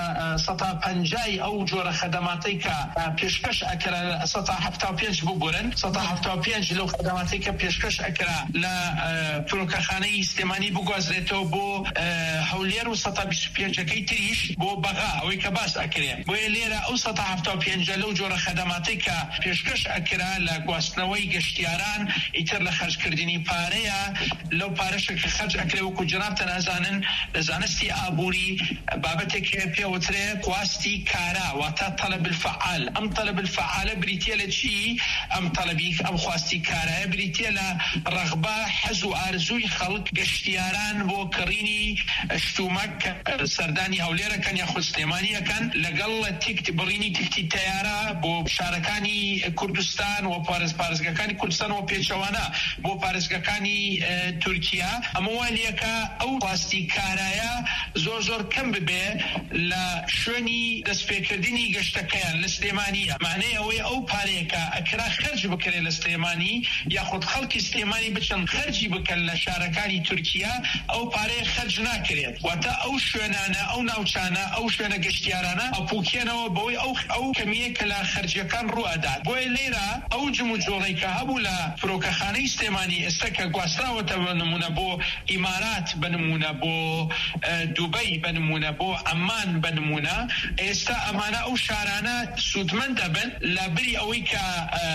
150 ئەو جۆرە خەدەماتی کە پێشکەش ئەکرا 175 ببورن 175 لەو خەدەماتی کە پێشکەش ئەکرا لە فرۆکەخانەی سلێمانی بگوازرێتەوە بۆ هەولێر و 125ەکەی تریش بۆ بەغا ئەوەی کە باس ئەکرێ بۆیە لێرە ئەو 175 لەو جۆرە خەدەماتی کە پێشکەش ئەکرا لە گواستنەوەی گەشتیاران ئیتر لە خەرجکردنی پارەیە لەو پارەشە کە خەرج ئەکرێ وەکو جناب تەنازانن لە زانستی ئابووری بابەتێک پێوترێ خواستی کارا واتە طلب الفعال ئەم طلب الفعالە بریتیە لە چی ئەم طلبی ئەم خواستی کارایە بریتیە لە ڕغبە حەز و ئارزووی خەڵک گەشتیاران بۆ کڕینی شتومەک سەردانی هەولێرەکەن یا سلێمانیەکەن لەگەڵ بڕینی تیکتی تەیارە بۆ شارەکانی کوردستان و پارێزگاکانی کوردستان و پێچەوانە بۆ پارێزگاکانی تورکیا ئەمەوانیەکە ئەو خواستی کارایە زۆر کەم ببێ لە شوێنی دەستپێکردنی گەشتەکەیان لە سلێمانیە معنەی ئەوەی ئەو پارەیەکە ئەکرا خەرج بکرێ لە سلێمانی یاخود خەڵکی سلێمانی بچن خەرجی بکەن لە شارەکانی تورکیا ئەو پارەیە خەرج ناکرێت واتە ئەو شوێنانە ئەو ناوچانە ئەو شوێنە گەشتیارانە ئەپوکێنەوە بەوەی ئەو کەمیە کە لە خەرجیەکان ڕوئەدات بۆیە لێرە ئەو جموجۆڵەی کە هەبوو لە فرۆکەخانەی سلێمانی ئێستا کە گواستراوەتە بە نمونە بۆ ئیمارات بە نمونە بۆ دوبەی بە نمونە بۆ عەمان بە نمونە ئێستا ئەمانە ئەو شارانە سوودمەند دەبن لە بری ئەوەی کە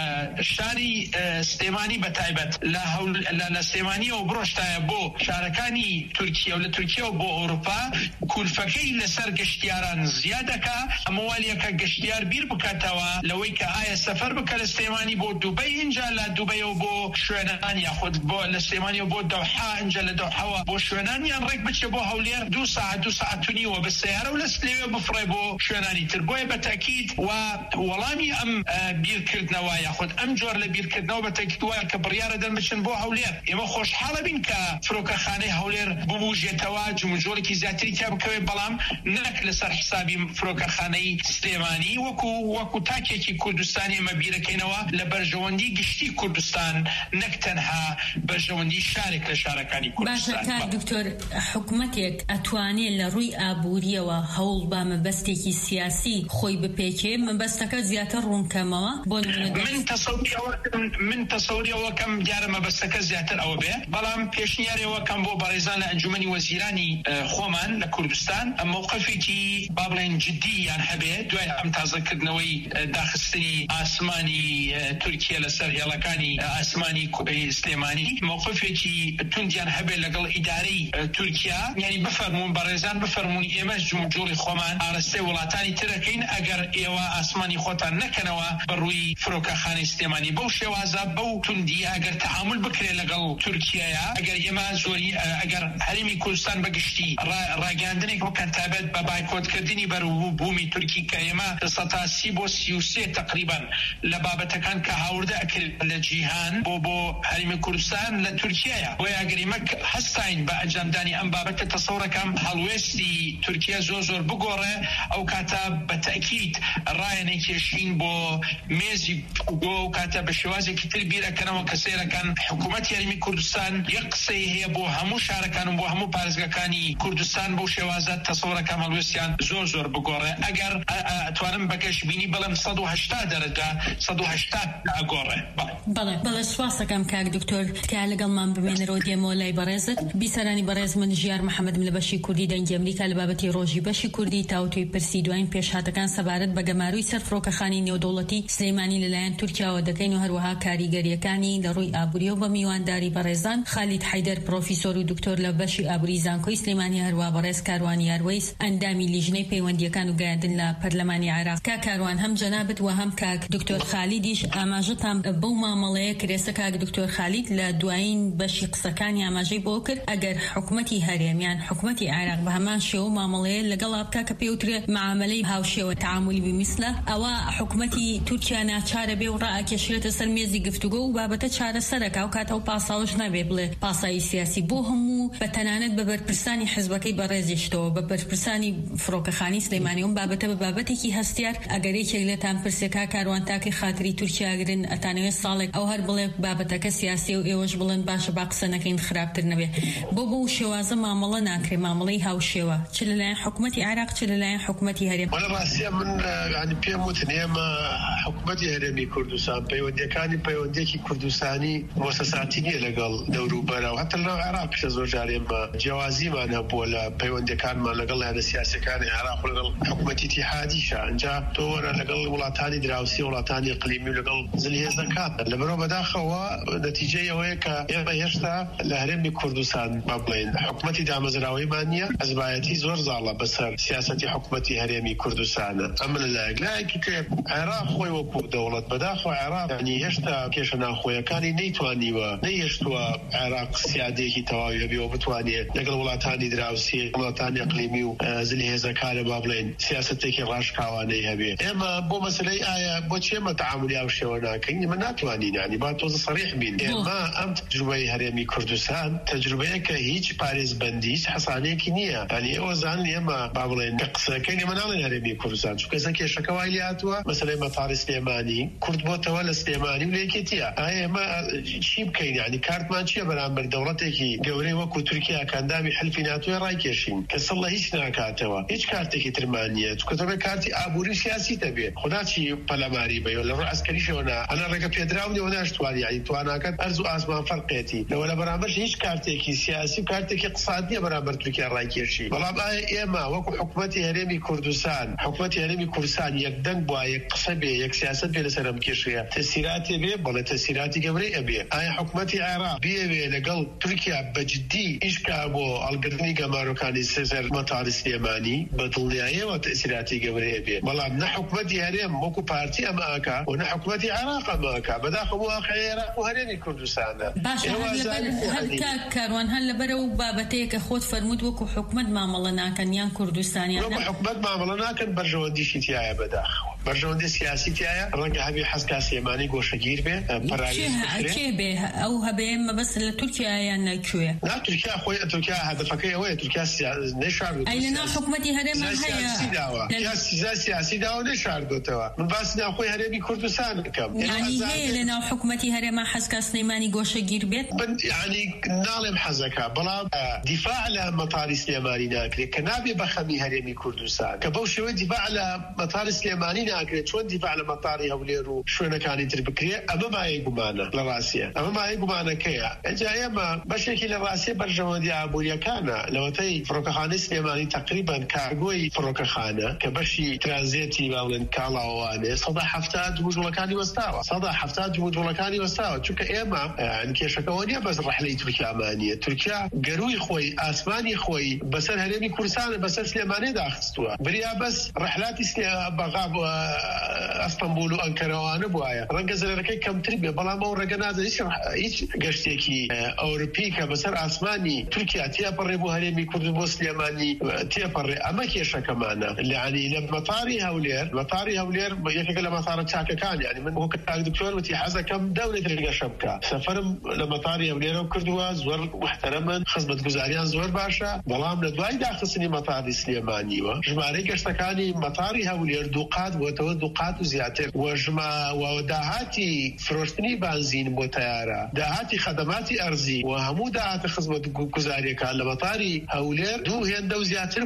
شاری سلێمانی بەتایبەت لە سلێمانیەوە بڕۆشتایە بۆ شارەکانی تورکیا و لە تورکیا و بۆ ئەوروپا کولفەکەی لەسەر گەشتیاران زیادەکە ئەمەوالیەکە گەشتیار بیر بکاتەوە لەوەی کە ئایا سەفەر بکە لە سلێمانی بۆ دوبەی اینجا لە دوبەیەوە بۆ شوێنان یاخود بۆ لە سلێمانیەوە بۆ دەوحا اینجا لە دەوحەوە بۆ شوێنانیان ڕێک بچێ بۆ هەولێر 2 ساعت و نیوە بە سەیارە و لە سلێوێ بفڕێ بۆ شوێنانی تر بۆیە بە تاکید و وەڵامی ئەم بیرکردنەوە یاخود ئەم جۆر لە بیرکردنەوە بە تاکید وایە کە بڕیارە دەربچن بۆ هەولێر ئێمە خۆشحاڵە بین کە فرۆکەخانەی هەولێر ببوژێتەوە جموجۆڵێکی زیاتری تیا بکەوێت بەڵام نەک لەسەر حسابی فرۆکەخانەی سلێمانی وەکو تاکێکی کوردستانی ئێمە بیرەکەینەوە لە بەرژەوەندی گشتی کوردستان نەک تەنها بەرژەوەندی شارێک لە شارەکانی کوردستان. باشە دکتۆر حکوومەتێک ئەتوانێت لە ڕووی ئابووریەوە هەوڵ بە مەبەستێکی سیاسی خۆی بپێکێ مەبەستەکە زیاتر ڕوونکەمەوە بۆ من تەسەوریەوەکەم دیارە مەبەستەکە زیاتر ئەوە بێ بەڵام پێشنیارەوەکەم بۆ بەڕێزان لە ئەنجومەنی وەزیرانی خۆمان لە کوردستان موقفێکی با بڵێن جددییان هەبێ دوای ئەم تازەکردنەوەی داخستنی ئاسمانی تورکیا لەسەر هێڵەکانی ئاسمانی سلێمانی موقفێکی توندیان هەبێ لەگەڵ ئیدارەی تورکیا یعنی بفەرمون بەڕێزان بفەرمون ئێمەش جمهوری خۆمان ئاراستەی وڵاتانی ترەکەین ئەگەر ئێوە ئاسمانی خۆتان نەکەنەوە بەڕووی فرۆکەخانەی سلێمانی بەو شێوازە بەو توندیە ئەگەر تەعامل بکرێت لەگەڵ تورکیایە ئەگەر ئێمە زۆری ئەگەر هەرێمی کوردستان بەگشتی ڕاگەاندنێک بکەن تابێت بە بایکۆتکردنی بەروبوومی تورکی کە ئێمە 130 بۆ 33 تقریبا لە بابەتەکان کە هاوردە ئەکرێت لە جیهان بۆ هەرێمی کوردستان لە تورکیایە بۆیە ئەگەر ئێمە هەستاین بە ئەنجامدانی ئەم بابەتە تەسەوڕەکەم هەڵوێستی تورکیا زۆر بگۆڕێ ئەو کاتە بە تەکید ڕایەنێک کێشین بۆ مێزی بۆ ئەو کاتە بە شێوازێکی تر بیرەکەنەوە کە سێرەکەن حکوومەت یاریمی کوردستان یەک قسەی هەیە بۆ هەموو شارەکان و بۆ هەموو پارێزگاکانی کوردستان بۆ شێوازە تەسەوڕەکەم هەڵوێستیان زۆر بگۆڕێ ئەگەر ئەتوانم بەگەشت بینی بەڵام 180 دەرەجە 180 ئەگۆڕێ. بەڵێ سواس دەکەم کاک دکتۆر تکایە لەگەڵمان بمێنەرەوە دێمەوە لای بەڕێزت بیسەرانی بەڕێز من ژیار محەممەدم لە بەشی کوردی دەنگی ئەمریکا لە بابەتی ڕۆژی بەشی کوردی تاوتوی پرسی دوایین پێشهاتەکان سەبارەت بە گەماروی سەر فرۆکەخانی نێودەوڵەتی سلێمانی لەلایەن تورکیاوە دەکەین و هەروەها کاریگەریەکانی لە ڕووی ئابووری و بە میوانداری بەڕێزان خالید حەیدەر پرۆفیسۆر و دکتۆر لە بەشی ئابووری زانکۆی سلێمانی هەروەها بەڕێز کاروان یاروەیس ئەندامی لیژنەی پەیوەندیەکان و گەیاندن لە پەرلەمانی عێراق. کاروان هەم جەنابەت و هەم کاک دکتۆر خالیدیش ئاماژەتان بەو مامەڵەیە کرێسە کاک دکتۆر خالید لە دوایین بەشی قسەکانی ئاماژەی بۆ کرد ئەگەر حکومەتی هەرێمیان حکومەتی عێراق بە هەمان شێوە مامەڵەیە لەگەڵ بکا کە پێوترێ معاملەی هاوشێوە تعاملی بمیسلە ئەوە حکومەتی تورکیا ناچارە بێ و ڕائکێشێتە سەر مێزی گفتوگۆ و بابەتە چارەسەرەکە و کاتەوە پاساوش نابێ بڵێ پاسایی سیاسی بۆ هەموو بە تەنانەت بە بەرپرسانی حزبەکەی بەڕێزیشتەوە بە بەرپرسانی فڕۆکەخانی سلەیمانی و بابەتە بە بابەتێکی هەستیار ئەگەر یەکێک لێتان پرسێکا کاروان تاکەی خاتری تورکیاگرن ئەتانەوێت ساڵێک ئەو هەر بڵێ بابەتەکە سیاسی و ئێوەش بڵێن باشە با قسە نەکەین خراپتر نەبێ بۆ شێوازە مامەڵە ناکرێ مامەڵەی هاوشێوە چ لەلایەن حکومەتی عێراق چ لەلایەن حکومەتی هەرێم. وەڵا ڕاستیە من ینی پێم وتن ئێمە حکومەتی هەرێمی کوردستان پەیوەندیەکی کوردستانی مؤسساتی نییە لەگەڵ دەوروبەرە و هەتا لەناو عێراقیشە زۆر جار ئێمە جیاوازیمان هەبووە لە پەیوەندیەکانمان لەگەڵ هێرە سیاسیەکانی عێراق و لەگەڵ حکومەتی ئیتیحادیشە ئەنجا تۆ وەرە لەگەڵ وڵاتانی دراوسی وڵاتانی ئیقلیمی و لەگەڵ زلهێزەکان لەبەرەوە بەداخەوە نەتیجەی ئەوەیە کە ئێمە هێشتا لە هەرێمی کوردستان با بڵێن حکومەتی دامەزراوەیمان نییە ئەزبایەتی زۆر زاڵە بەسەر سیاسەتی حکومەتی هەرێمی کوردستانە ئەمە لایەکی کە عێراق خۆی وەکو دەوڵەت بەداخەوە عێراق ینی هێشتا کێشە ناوخۆیەکانی نەیتوانیوە نەیهێشتووە عێراق سیادێکی تەواوی هەبێ و بتوانێت لەگەڵ وڵاتانی دراوسی وڵاتانی ئیقلیمی و زلهێزەکانە با بڵێن سیاسەتێکی ڕاشکاوانەی هەبێ ئێمە بۆ مەسەلەی ئایا بۆچی ئێمە تەعاملی ئەو شێوە ناکەین ئێمە ناتوانین ینی با تۆزە سەریح بین ئێمە ئەم تەجروبەی هەرێمی کوردستان تەجروبەیە کە هیچ پارێزبەندی هیچ حەسانەیەکی نییە ینی ئێوە زانن ئێمە با بڵێن قسەکەین ئێمە ناڵێن هەرێمی کوردستان چونکە ئێستا کێشەکە وای لێ هاتووە مەسەلەی مەتاڕی سلێمانی کورد بۆتەوە لە سلێمانی و لە یەکێتیە ئایا ئێمە چی بکەین ینی کارتمان چییە بەرامبەر دەوڵەتێکی گەورەی وەکو تورکیا کەندامی حلفی ناتۆی ڕایکێشین کە سڵ لە هیچ ناکاتەوە هیچ کارتێکی ترمان نییە چونکە تۆ بێ کارتی ئابووری سیاسی دەبێ خدا چی پەلەماری بێ لە ڕوو عەسکەریشەوە ئەنا ڕێگە پێدراونەوە ناشتوانی ینی تواناکەت ئەرز و ئاسمان فەرقێتی لەوە لە بەرامبەر هیچ کارتێکی سیاسی و کارتێکی اقتصادیە بەرامبەر تورکیا ڕایکێشی بەڵام ئایا ئێمە وەکو حکومەتی هەرێمی کوردستان حکومەتی هەرێمی کوردستان یەکدەنگ بووە یەک قسە بێ یەک سیاست بێ لەسەر ئەم کێشەیە تەسیراتی بێ بەڵێ تەسیراتی گەورەی ئەبێ ئایا حکومەتی عێراق بێوێ لەگەڵ تورکیا بەجددی ئیشکا بۆ هەڵگرتنی گەمارۆکانی سەر مەتاڕی سلێمانی بەدڵنیاییەوە تەسیراتی گەورەی ئەبێ بەڵام نە حکومەتی هەرێم وەکو پارتی ئەمە ئاکا و نە حکومەتی عێراق ئەمە ئاکا بەداخەوە واقعی عێراق و هەرێمی کوردستانە باشە هەر کاروان هەر لەبەرە و بابەتەیە کە خۆت فەرموود وەکو حکومەت مامەڵە ناکەن یان کوردستانیان وەکو حکومەت مامەڵە ناکەن بەرژەوەندیشی تایە بەداخەوە بەرژەوەندی سیاسی تایە ڕەنگە هەبێ حەزکا سلێمانی گۆشەگیر بێ کێ بێ ئەو هەبێ مەبەست لە تورکیا یان نەکوێ نا تورکیا خۆی تورکیا هەدەفەکەی ئەوەیە تورکیا نەشاردووە ئەی لەناو حکومەتی هەرێمان هەیە سیزا سیاسی داوە نەشاردووەتەوە من باسی ناوخۆی هەرێمی کوردستان بکەم یعنی هەیە لەناو حکومەتی هەرێما حەزکا سلەیمانی گۆشەگیر بێت یعنی ناڵێم حەزەکە بەڵام دیفاع لە مەتاڕی سلێمانی ناکرێت کە نابێ بەخەمی هەرێمی کوردستان کە بەو شێوەیە دیفاع لە مەتاڕی سلێمانی ناکرێت چۆن دیفاع لە مەتاڕی هەولێر و شوێنەکانی تر بکرێت ئەمە مایە گومانە لە ڕاستیە ئەمە مایە گومانەکەیە ئەجا ئێمە بەشێکی لە ڕاستیە بەرژەوەندی ئابووریەکانە لەوەتەی فڕۆکەخانەی سلێمانی تقریبان کارگۆی فڕۆکەخانە کە بەشی ترانزیتی باڵێن کاڵاوانێ 170 وجوڵەکانی وەستاوە 170 وجوڵەکانی وەستاوە چونکە ئێمە کێشەکەەوە نیە بەس ڕەحلەی تورکیامانیە تورکیا گەروی خۆی ئاسمانی خۆی بەسەر هەرێمی کوردستانە بەسەر سلێمانێ داخستووە بریا بەس ڕەحلاتی بەغا ئەستەمبول و ئەنکەرەوانە بووایە ڕەنگە زەرەکەی کەمتر بێ بەڵام ئەو ڕێگە نادە هیچ گەشتێکی ئەوروپی کە بەسەر ئاسمانی تورکیا تێپەڕێ بۆ هەرێمی کورد بۆ سلێمانی تێپەڕێ ئەمە کێشەکەمانە یعنی لە مەتاڕی هەولێر یەکێکە لە مەتاڕە چاکەکان یعنی من وەکو دکتۆر وتی حەزەکەم دەورێت ڕێگەشە بکە سەفەرم لە مەتاڕی هەولێرە کردووە زۆر محتەرەمن خزمەتگوزاریان زۆر باشە بەڵام لە دوای داخستنی مەتاڕی سلێمانیوە ژمارەی گەشتەکانی مەتاڕی هەولێر دووقات بووەتەوە دووقات و زیاتر و داهاتی فرۆشتنی بانزین بۆ تەیارە داهاتی خەدەماتی ئەرزی و هەموو داهاتە خزمەتگوزاریەکان لە مەتاڕی هەولێر دوو هێندە و زیاتر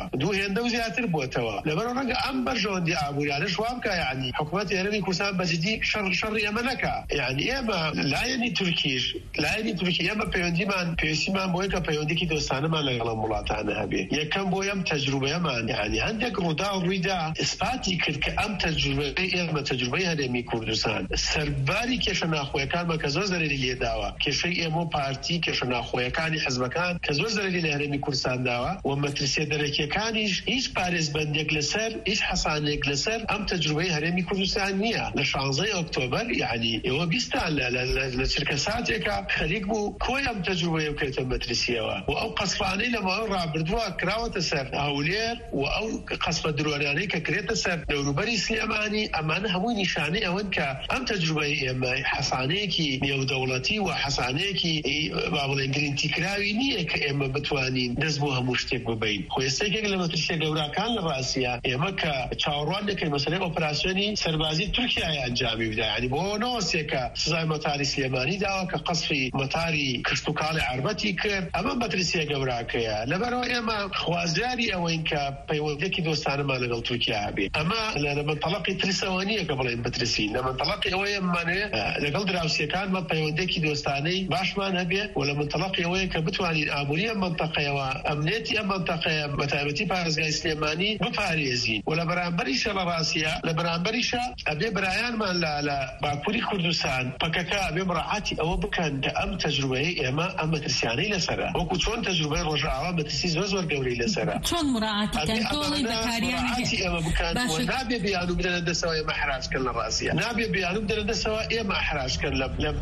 بووەتەوە لەبەرەوە ڕەنگە ئەم بەرژەوەندی ئابووریانە شوا بکە یعنی حکومەتی هەرێمی کوردستان بەجددی شەڕی ئەمە نەکا یعنی ئێمە لایەنی تورکی ئێمە پێویستیمان بۆیە کە پەیوەندێکی دۆستانەمان لەگەڵ وڵاتانە هەبێ یەکەم بۆ ئەم تەجروبەیەمان یعنی هەندێک ڕوودا و ڕوویدا ئیسپاتی کرد کە ئەم تەجروبەی ئێمە تەجروبەی هەرێمی کوردستان سەرباری کێشە ناخۆیەکانمە کە زۆر زەرری لێداوە، کێشەی ئێمە پارتی کێشە ناخۆیەکانی حزبەکان کە زۆر زەرری لە هەرێمی کوردستان داوە و مەترسیە دەرەکیەکانیش هیچ پارێزبەندێک لەسەر هیچ حەسانێک لەسەر ئەم تەجروبەی هەرێمی کوردستان نییە. لە 16 ئۆکتۆبەر یعنی ئێوە بیستان لە چرکە ساتێکە خەریک بوو کۆی ئەم تەجروبەیە بکرێتە مەترسیەوە و ئەو قەسفانەی لە ماوەی ڕابردووە کراوەتە سەر هەولێر و ئەو قەسفە درۆریانەی کە کرێتە سەر دەوروبەری سلێمانی ئەمانە هەمووی نیشانەی ئەوەن کە ئەم تەجروبەی ئێمە حەسانەیەکی نێودەوڵەتی و حەسانەیەکی با بڵێن گرنگتیکراوی نییە کە ئێمە بتوانین دەست بۆ هەموو شتێک ببین. خۆیستێکێک لە مەترسیە گەوراکان لە ڕاستیە ئێمە کە چاوەڕوان دەکەین مەسەلەی ئۆپراسیۆنی سەربازی تورکیای ئەنجامی بدە، یعنی بۆ نەوەسێکە سزای مەتاری سلێمانی داوە کە قەسفی مەتاری کشت و کاڵی عربەتی کرد. ئەمە مەترسیە گەوراکەیە. لەبەرەوە ئێمە خوازیاری ئەوەین کە پەیوەندێکی دۆستانەمان لەگەڵ تورکیا هەبێ. ئەمە لە منتەڵەقی ترسەوە نییە کە بڵێن بترسین، لە منتەڵەقی ئەوەیە مانوێ لەگەڵ دراوسێکانمە پەیوەندێکی دۆستانەی باشمان هەبێ و لە منتەڵەقی ئەوەیە کە بتوانین ئابووری ئەم منتەقەیەوە ئەمنێتی ئەم منتەقەیە بەتایبەتی پارێزگای سلێمانی بپارێزین و لە بەرامبەریشە لە ڕاستیە لە بەرامبەریشە ئەبێ برایانمان لە باکووری کوردستان پەکەکە ئەبێ مڕاعاتی ئەوە بکەن کە ئەم تەجروبەیە ئێمە ئەم مەترسیانەی لەسەرە وەکو چۆن تەجروبەی ڕۆژئاوا مەترسی زۆر گەورەی لەسەرە چۆن مڕاعاتیکەن تۆڵی بەکاریانی ئێمە بکەن و نابێ بیانوو بدەنە دەسەوە ئێمە حراجکەن لە ڕاستیە نابێ بیانوو بدەنە دەسەوە ئێمە حراجکەن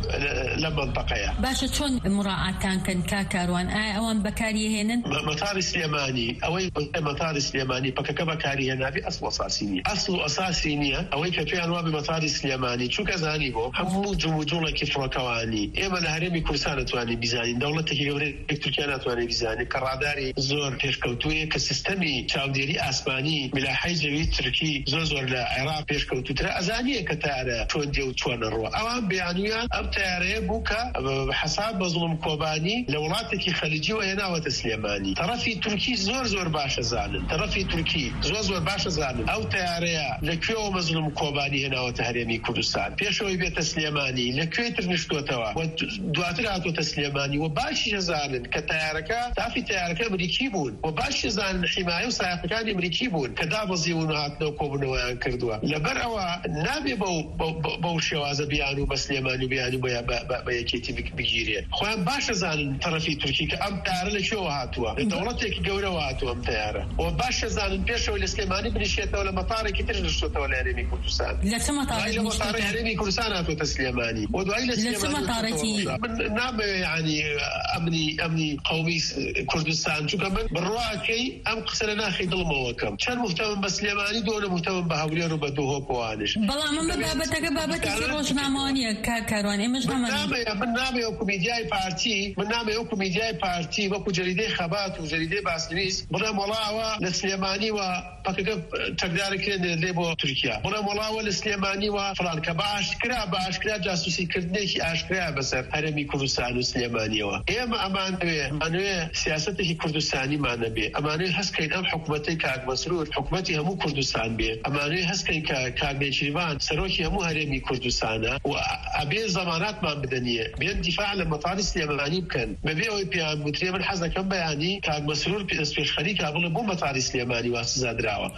لە منتەقەیە. باشە چۆن مڕاعاتان کەن کاروان ئایا ئەوان بەکاری هێنن؟ مەتاری سلێمانی ئەوەی مەتاری سلێمانی پەکەکە بەکاری هێنابێ ئەسڵ و ئەساسی نییە. ئەسڵ و ئەساسی نییە ئەوەی کە پێیان وابێ مەتاری سلێمانی چونکە زانی بۆ هەموو جوڵێکی فڕۆکەوانی ئێمە لە هەرێمی کوردستان ناتوانین بیزانین، دەوڵەتێکی گەورەی تورکیا ناتوانێت بیزانێت کە ڕاداری زۆر پێشکەوتوویە کە سیستەمی چاودێری ئاسمانی ملاحەی زەوی تورکی زۆر لە عێراق پێشکەوتوترە ئەزانیە کە تارە چۆن دێ و چۆنە ڕوە. ئەوان بەیانویان ئەم تیارەیە بوو کە حەساب بە زوڵم کۆبانی لە وڵاتێکی خەلیجیەوە هێناوەتە سلێمانی. تەرەفی تورکی زۆر باشە زانن، تەرەفی تورکی زۆر باشە زانن ئەو تیارەیە لەکوێوە مەزلوم کۆبانی هێناوەتە هەرێمی کوردستان پێشەوەی بێتە سلێمانی لەکوێ تر نیشتوتەوە و دواتر هاتوۆتە سلێمانی و باشی زانن کە تیارەکە تافی تیارەکە ئەمریکی بوون و باشی زانن حیمایە و سایقەکانی ئەمریکی بوون کە دابەزیون و هاتنەوە کۆبوونەوەیان کردووە. لەبەر ئەوە نابێ بەو شێوازە بیان و بە سلێمانی و بیانی بە یەکێتی بگیرێت. خۆیان باشە زانن تەرەفی تورکی کە ئەم تیارە لەکوێوە هاتووە، لە دەوڵەتێکی گەورەوە هاتووە ئەم تیارە و باشە زانن پێشەوەی لە سلێمانی بنیشێتەوە لە مەتارێکی تر نیشتوتەوە لە هەرێمی کوردستان. لە چ مەتارێکی هەرێمی کوردستان هاتووەتە سلێمانی و دوای لە سلێمانی نابێ یعنی ئەمنی قومی کوردستان چونکە من بڕواکەی ئەم قسە لە ناخی دڵمەوەکەم چەند مفتەمن بە سلێمانی دۆنە مفتەمن بە هەولێر و بە دووهۆکوانش. بەڵام من بابەتەکە بابەتێکی ڕۆژنامەوانیە کاروان ئێمەش من نامێ وەکو میدیای پارتی وەکو جەریدەی خەبات و جەریدەی باسنویس بڵێم وەڵاوە لە سلێمانی و پەکەکە تەکدارەکرێن لێ بۆ تورکیا بڵێم وەڵاوە لە سلێمانی و فڵان کە بە ئاشکرا جاسوسیکردنێکی ئاشکرا بەسەر هەرێمی کوردستان و سلێمانیەوە. ئێمە ئەمانوێ سیاسەتێکی کوردستانیمان نەبێ، ئەمانوێ هەستکەین ئەم حکوومەتەی کاک مەسرور حکوومەتی هەموو کوردستان بێ، ئەمانوێ هەستکەین کە کاک نێچیروان سەرۆکی هەموو هەرێمی کوردستانە و ئەبێ زەماناتمان بدەنیە بێن دیفاع لە مەتاری سلێمانی بکەن بەبێ ئەوەی پێیان بوترێ من حەز دەکەم بەیانی کاک مەسرور دەستپێشخەری کا بڵێ بۆ مەتاری سلێمانی وا سزا دراوە.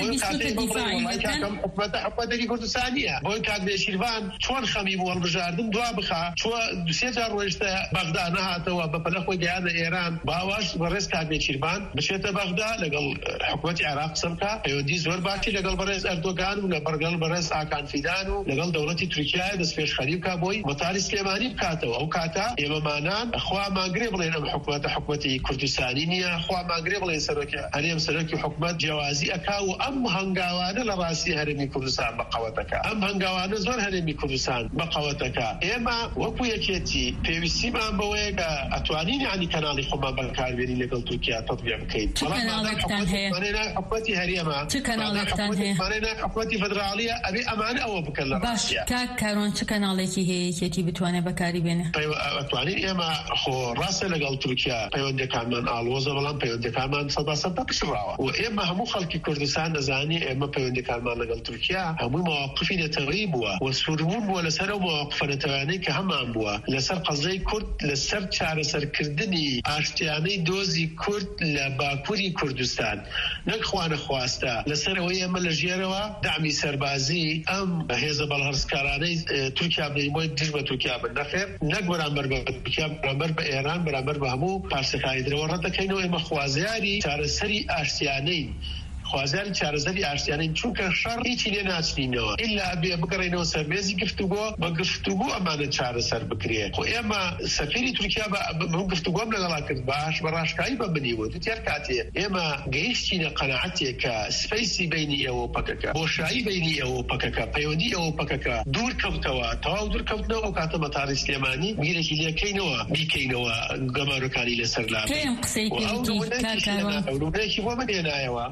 حکوومەتێکی کوردستانیە بۆی کاک نێچیروان چۆن خەمی بۆ هەڵبژاردن دوا بخا چوە دوسێ جار ڕۆیشتە بەغدا نەهاتەوە بەپەلە خۆی گەیانە ئێران باواش بەڕێز کاک نێچیروان بچێتە بەغدا لەگەڵ حکوومەتی عێراق قسە بکە پەیوەندی زۆر باشی لەگەڵ بەڕێز ئەردۆگان و لەگەڵ بەڕێز ئاکان فیدان و لەگەڵ دەوڵەتی تورکیای دەستپێشخەری بکە بۆی مەتاری سلێمانی بکاتەوە. ئەو کاتە ئێمەمانان خوا ماگرێ بڵێن ئەم حکوومەتی کوردستانی نییە، خوا ماگرێ بڵێن سەرۆکی حکوومەت جیاوازی ئەکا و ئەم هەنگاوانە لە ڕاستی هەرێمی کوردستان بەقەوەتەکە ئەم هەنگاوانە زۆر هەرێمی کوردستان بەقەوەتەکە. ئێمە وەکو یەکێتی پێویستیمان بەوەیە کە ئەتوانین یعنی کەناڵی خۆمان بەکاربێنین لەگەڵ تورکیا تەطبیق بکەین. حکوومەتی هەرێمە حکوومەتی فەدرالیە ئەبێ ئەمانە ئەوە بکەن لە ڕاستیە. کاروان چ کەناڵێکی هەیە یەکێتی بتوانێت بەکاری بێنێ؟ ئەتوانین ئێمە خۆ ڕاستە لەگەڵ تورکیا پەیوەندەکانمان ئالۆزە بەڵام پەیوەندەکانمان سەد پشڕاوە و ئێمە هەموو خەڵکی کوردستان دەزانی ئێمە پەیوەندەکانمان لەگەڵ تورکیا هەمووی مواقفی نەتەوەیی بووە و سووربوون بووە لەسەر ئەو مواقفە نەتەوەیانەی کە هەمان بووە لەسەر قەزەی کورد لەسەر چارەسەرکردنی ئاشتیانەی دۆزی کورد لە باکووری کوردستان نەک خوا نەخواستە لەسەر ئەوەی ئێمە لە دەژێرەوە دامی سەربازی ئەم هێزە بەڵهەرسکارانەی تورکیا بۆی دژ بە تورکیا بن نەخێر نەک بەرامبەر بە تورکیا بەرامبەر بە ئێران بەرامبەر بە هەموو پارچەکانی درەوە ڕەتەکەینەوە ئێمە خوازیاری چارەسەری ئاشتیانەی خوازیاری چارەسەری ئاشتیانەی چونکە شەڕ هیچی لێ ناچنینەوە ئیلا بێ بگەڕێنەوە سەربێزی گفتوگۆ بە گفتوگۆ ئەمانە چارەسەر بکرێ خۆ ئێمە سەفیری تورکیا بە گفتوگۆم لەگەڵا کرد باش بە ڕاشکایی بە بنیوە دوتیار کاتێ ئێمە گەیشتینە قەناعەتێک کە سپەیسی بینی ئێوە پەکەکە بۆشایی بینی ئێوە پەکەکە پەیوەندی ئێوە پەکەکە دوور کەوتەوە تەواو دوور کەوتنەوە ئەو کاتە مەتاری سلێمانی بیرێکی لێکەینەوە بیکەینەوە گەمارەکانی لەسەر لا ئەوروپێکی بۆ بەدێنایەوە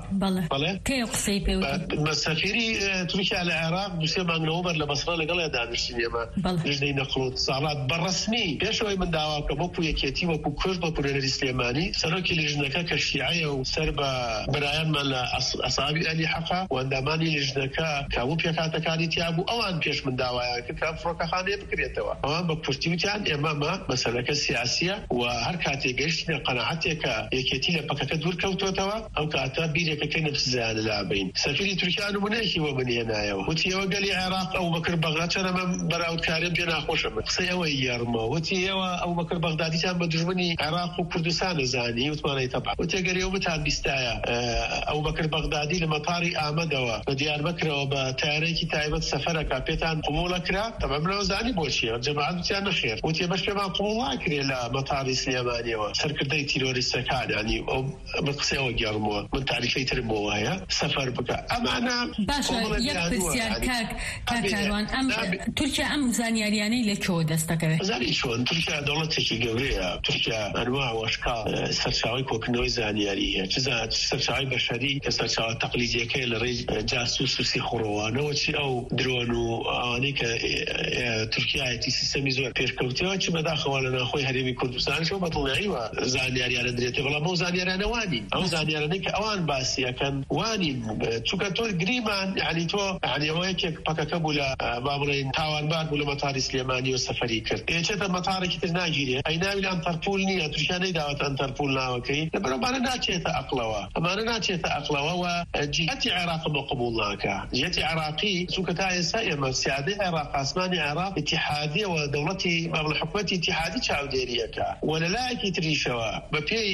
سەفیری تورکیا لە عێراق دوسێ مانگەوەبەر لە بەسڕە لەگەڵ دانیشتین ئێمە ژنەی نەخڵوت ساڵات بەڕەسمی پێشەوەی من داواکە بۆکو یەکێتی وەکو کورد بە پورێنەری سلێمانی سەرۆکی لیژنەکە کە شیعەیە و سەر بە برایانمان لە ئەسابی ئەلی حەقا و ئەندامانی لیژنەکە کابوو پێکاتەکانی تیابوو ئەوان پێش من داوایان کرد کە فڕۆکەخانەیە بکرێتەوە ئەوان بە کورتی وتیان ئێمەمە مەسەلەکە سیاسیە و هەر کاتێک گەیشتینە قەناعەتێکە یەکێتی لە پەکەکە دوور کەوتوێتەوە ئەو کاتە بیرێکەکەی نەفسزیان لابین سەفیری تورکیا نمونەیەکی بۆ بنهێنایەوە وتی ئێوە گەلی عێراق ئەوبەکر بەغداد چەنەمە بەراوردکاریم پێ ناخۆشە من قسەی ئەوەی یارمەوە وتی ئێوە ئەوبەکر بەغدادیتان بە دوژمنی عێراق و کوردستان دەزانی وتمانەی تەبع وتی ئەگەر ئێوە بتان بیستایە ئەوبەکر بەغدادی لە مەتاری ئامەدەوە بە دیاربەکرەوە بە تایارێکی تایبەت سەفەرەکە پێتان قبوڵە کرا تەمە منەوە زانی بۆچیە جەماعەت وتیان نەخێر وتی بەش پێمان قبوڵ ناکرێ لە مەتاری سلێمانیەوە سەرکردەی تیرۆریستەکان ینی ئەو قسەی ئەوە گەڕمەوە من تاریفەی ترم بۆ وایە سەفەر بکە ئەمانە باشە یەک پرسیار کاکاروان ئەم تورکیا ئەم زانیاریانەی لەکەوە دەستەکەوێت زانی چۆن تورکیا دەوڵەتێکی گەورەیە تورکیا ئەنواع وەشکال سەرچاوی کۆکردنەوەی زانیاری هەیە سەرچاوی بەشەری کە سەرچاوە تەقلیدیەکەی لە ڕێی جاسوس و سیخڕۆوانەوە چی ئەو درۆن و ئەوانەی کە تورکیایەتی سیستەمی زۆر پێشکەوتەوە چ بەداخەوە لە ناخۆی هەرێمی کوردستانشەوە بەدڵنیاییوە زانیاریانە درێتێ بەڵام ئەو زانیاریانە وانین ئەو زانیارانەی کە ئەوان باسیەکەن وانین چونکە تۆ گریمان یعنی تۆ یعنی ئەوە یەکێک پەکەکە بوو لە با بڵێن تاوانبار بوو لە مەتاری سلێمانی و سەفەری کرد ئێچێتە مەتارێکی تر ناگیرێ ئەی ناوی لە ئەنتەرپۆل نییە تورکیا نەیداوەتە ئەنتەرپۆل ناوەکەی لەبەرەوەمانە ناچێتە ئەقڵەوە ئەمانە ناچێتە ئەقڵەوە و جهەتی عێراق بە قبوڵ ناکە جهەتی عێراقی چونکە تا ئێستا ئێمە سیادەی عێراق ئاسمانی عێراق اتحادیە و دەوڵەتی مەبڵ حکومەتی اتحادی چاودێریەکە و لەلایەکی تریشەوە بە پێی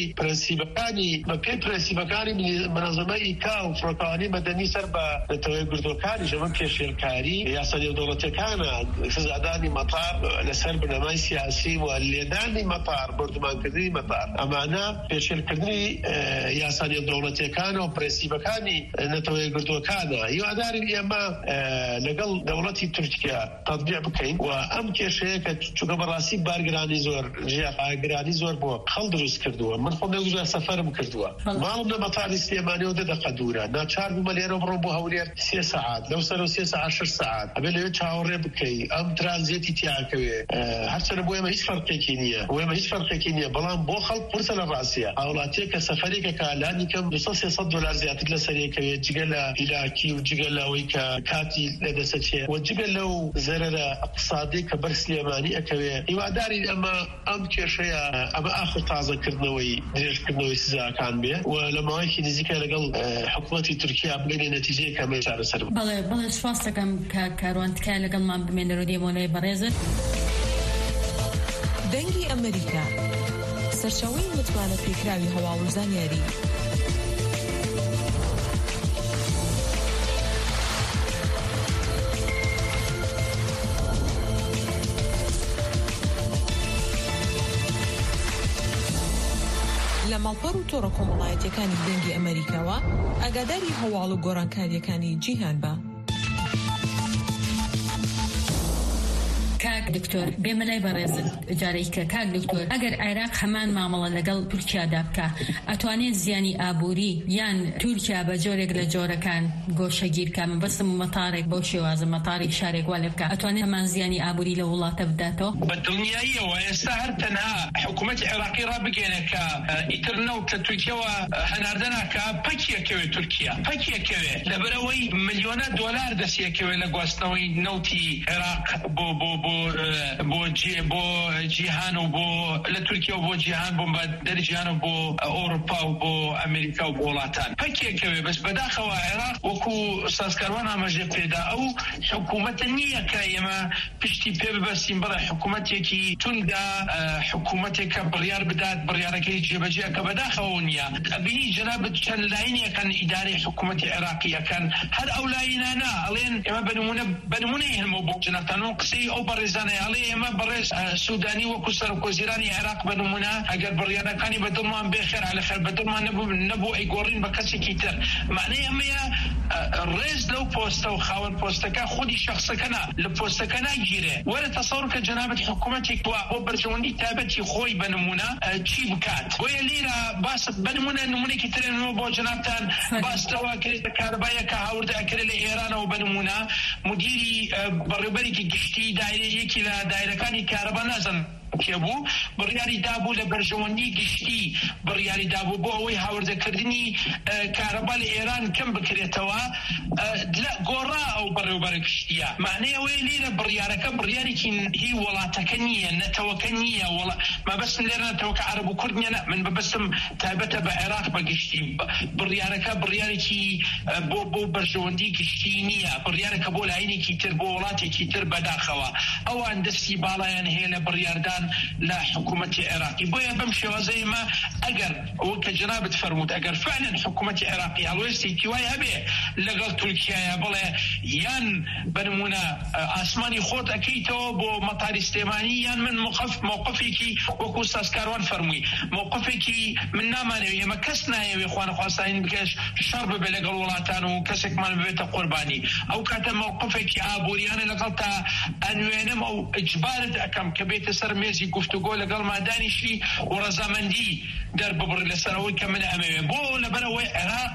پرەنسیبەکانی منەظەمەی کا و فڕۆکەوانی مەدەنی سەر بە نەتەوەی گردۆکانی ژەمە پێشێرکاری یاسا نێودەوڵەتیەکانە سزادانی مەتار لەسەر بنەمای سیاسی و لێدانی مەتار بردومانکردنی مەتار ئەمانە پێشێرکردنی یاسا نێودەوڵەتیەکانە و پرەنسیبەکانی نەتەوەی گردۆکانە هیوادارین ئێمە لەگەڵ دەوڵەتی تورکیا تەطبیع بکەین و ئەم کێشەیە کە چونکە بەڕاستی بارگرانی زۆر ژێرگرانی زۆر بۆ خەڵ دروست کردووە من خۆم لەوجار سەفەرم کردووە ماڵم لە مەتاری سلێمانیەوە دەدەقە دوورە ناچار بوومە لێرە بڕۆ بۆ هەولێر 3 سەعات لەو سەر 3 سەعات 6 سەعات ئەبێ لەوێ چاوەڕێ بکەی ئەم ترانزیەتی تیاکەوێ هەرچەنە بۆ ئێمە هیچ فەرقێکی نییە بەڵام بۆ خەڵک پرسە لە ڕاستیە هاوڵاتیە کە سەفەرێکە کالانی کەم 200-300 دلار زیاتر لە سەرێکەوێت جگە لە هیلاکی و جگە لەوەی کە کاتی لەدەسەچێ و جگە لەو زەرەرە اقتصادی کە بەر سلێمانی ئەکەوێ هیوادارین ئەم کێشەیە ئەمە ئاخر تازەکردنەوەی درێژکردنەوەی سزاکان بێ و لە ماوەیەکی نزیکە لەگەڵ حکوومەتی تورکیا بگەینە نەتیجەیە کەمە چارەسەر بەڵێ سپاس دەکەم کە کاروان تکایە لەگەڵمان بمێنەرەوە دێمۆلای بەڕێزت دەنگی ئەمریکا سەرچاوەی متمانە پێکراوی هەواڵ و زانیاری لە ماڵپەڕ و تۆڕە کۆمەڵایەتیەکانی دەنگی ئەمریکاوە ئاگاداری هەواڵ و گۆڕانکاریەکانی جیهان بە. کاک دکتۆر بێمەلای بەڕێزت جارێککە کاک دکتۆر ئەگەر عێراق هەمان مامەڵە لەگەڵ تورکیادا بکە ئەتوانێت زیانی ئابووری یان تورکیا بە جۆرێک لە جۆرەکان گۆشەگیرکە من بەستم مەتارێک بەو شێوازە مەتاری شارێک وا لێ بکە ئەتوانێت هەمان زیانی ئابووری لە وڵاتە بداتەوە بە دڵنیاییەوە ئێستا هەر تەنها حکوومەتی عێراقی ڕابگەێنە کە ئیترنەوت کە تورکیەوە هەناردە ناکە پەکیەکەوێت تورکیا پەکیەکەوێت لەبەرەوەی ملیۆنە دۆلار دەستیەکەوێت لە گواستنەوەی نەوتی عێراق بۆ جیهان و بۆ لە تورکیا و بۆ جیهان بۆ دەری جیهان و بۆ ئەوروپا و بۆ ئەمریکا و بۆ وڵاتان خەکێکەوێ بەس بەداخەوە عێراق وەکو سازکاروان ئاماژە پێدا ئەو حکوومەتە نییە کە ئێمە پشتی پێ ببەستین بڵێ حکوومەتێکی توندا حکوومەتێکە بڕیار بدات بڕیارەکەی جێبەجێ کە بەداخەوە نییە بینی جەنابەت چەند لاینێکن ئیدارەی حکوومەتی عێراقیەکەن هەر ئەو لاینانە ئەڵێن ئێمە بنمونەی هەموو بۆ جنەتانەوە قسەی ئەو بەڕێزانەیە ئەڵێ ئێمە بەڕێز سوودانی وەکو سەرۆکوەزیرانی عێراق بنمونە ئەگەر بڕیارەکانی بەدڵمان بێخێر عەلەخێر بەدڵمان نەبوو ئەیگۆڕین بە کەسێکی تر معنەی ئەمەیە ڕێز لەو پۆستە و خاوەن پۆستەکە خودی شخصەکەنا لە پۆستەکە ناگیرێ وەرە تەسەوڕ کە جەنابەت حکوومەتێک وە بۆ بەرژەوەندی تایبەتی خۆی بنمونە چی بکات بۆیە لێرە باس بنمونە نمونێکی ترێنەوە بۆ جەنابتان باستەوە کرێتە کارەبایە کە هاوردە ئەکرێت لە ئێرانەوە بنمونە مدیری بەڕێوەبەرێکی گشتی دایرەیەکی لە دایرەکانی کارەبا نازن کێبوو بڕیاری دابوو لە بەرژەوەندی گشتی بڕیاری دابوو بۆ ئەوەی هاوردەکردنی کارەبا لە ئێران کەم بکرێتەوە گۆڕا ئەو بەڕێوەبەرە گشتیە معنەی ئەوەیە لێرە بڕیارەکە بڕیارێکی هی وڵاتەکە نییە نەتەوەکە نییە مەبەستم لێرە نەتەوەکە عەرەب و کورد نییە من بەبەستم تایبەتە بە عێراق بە گشتی بڕیارەکە بڕیارێکی بۆ بەرژەوەندی گشتی نییە بڕیارەکە بۆ لاینێکی تر بۆ وڵاتێکی تر بەداخەوە ئەوان دەستی باڵایان هەیە لە بڕیاردان لا حکوومەتی عێراقی بۆیە بەم شێوازەی مە ئەگەر ئەوە کە جەنابەت فەرمووت ئەگەر فعلا حکوومەتی عێراقی هەڵوێستی تیوای هەبێ لەگەڵ تورکیایە بڵێ یان بنمونە ئاسمانی خۆت ئەکەیتەوە بۆ مەتاری سلێمانی یان من موقفێکی وەکو سازکاروان فەرمووی موقفێکی من نامانەوێ ئێمە کەس نایەوێ خوا نەخواستین بکەش شەڕ ببێ لەگەڵ وڵاتان و کەسێکمان ببێتە قوربانی ئەو کاتە موقفێکی ئابووریانە لەگەڵ تا ئەنوێنم ئەو ئیجبارت ئەەکەم کە بێتە سەر مێزی گفتوگۆ لەگەڵ مادانیشی و ڕەزامەندی دەرببڕ لەسەرەوەی کە من ئەمەوێ بۆ لەبەرەوەی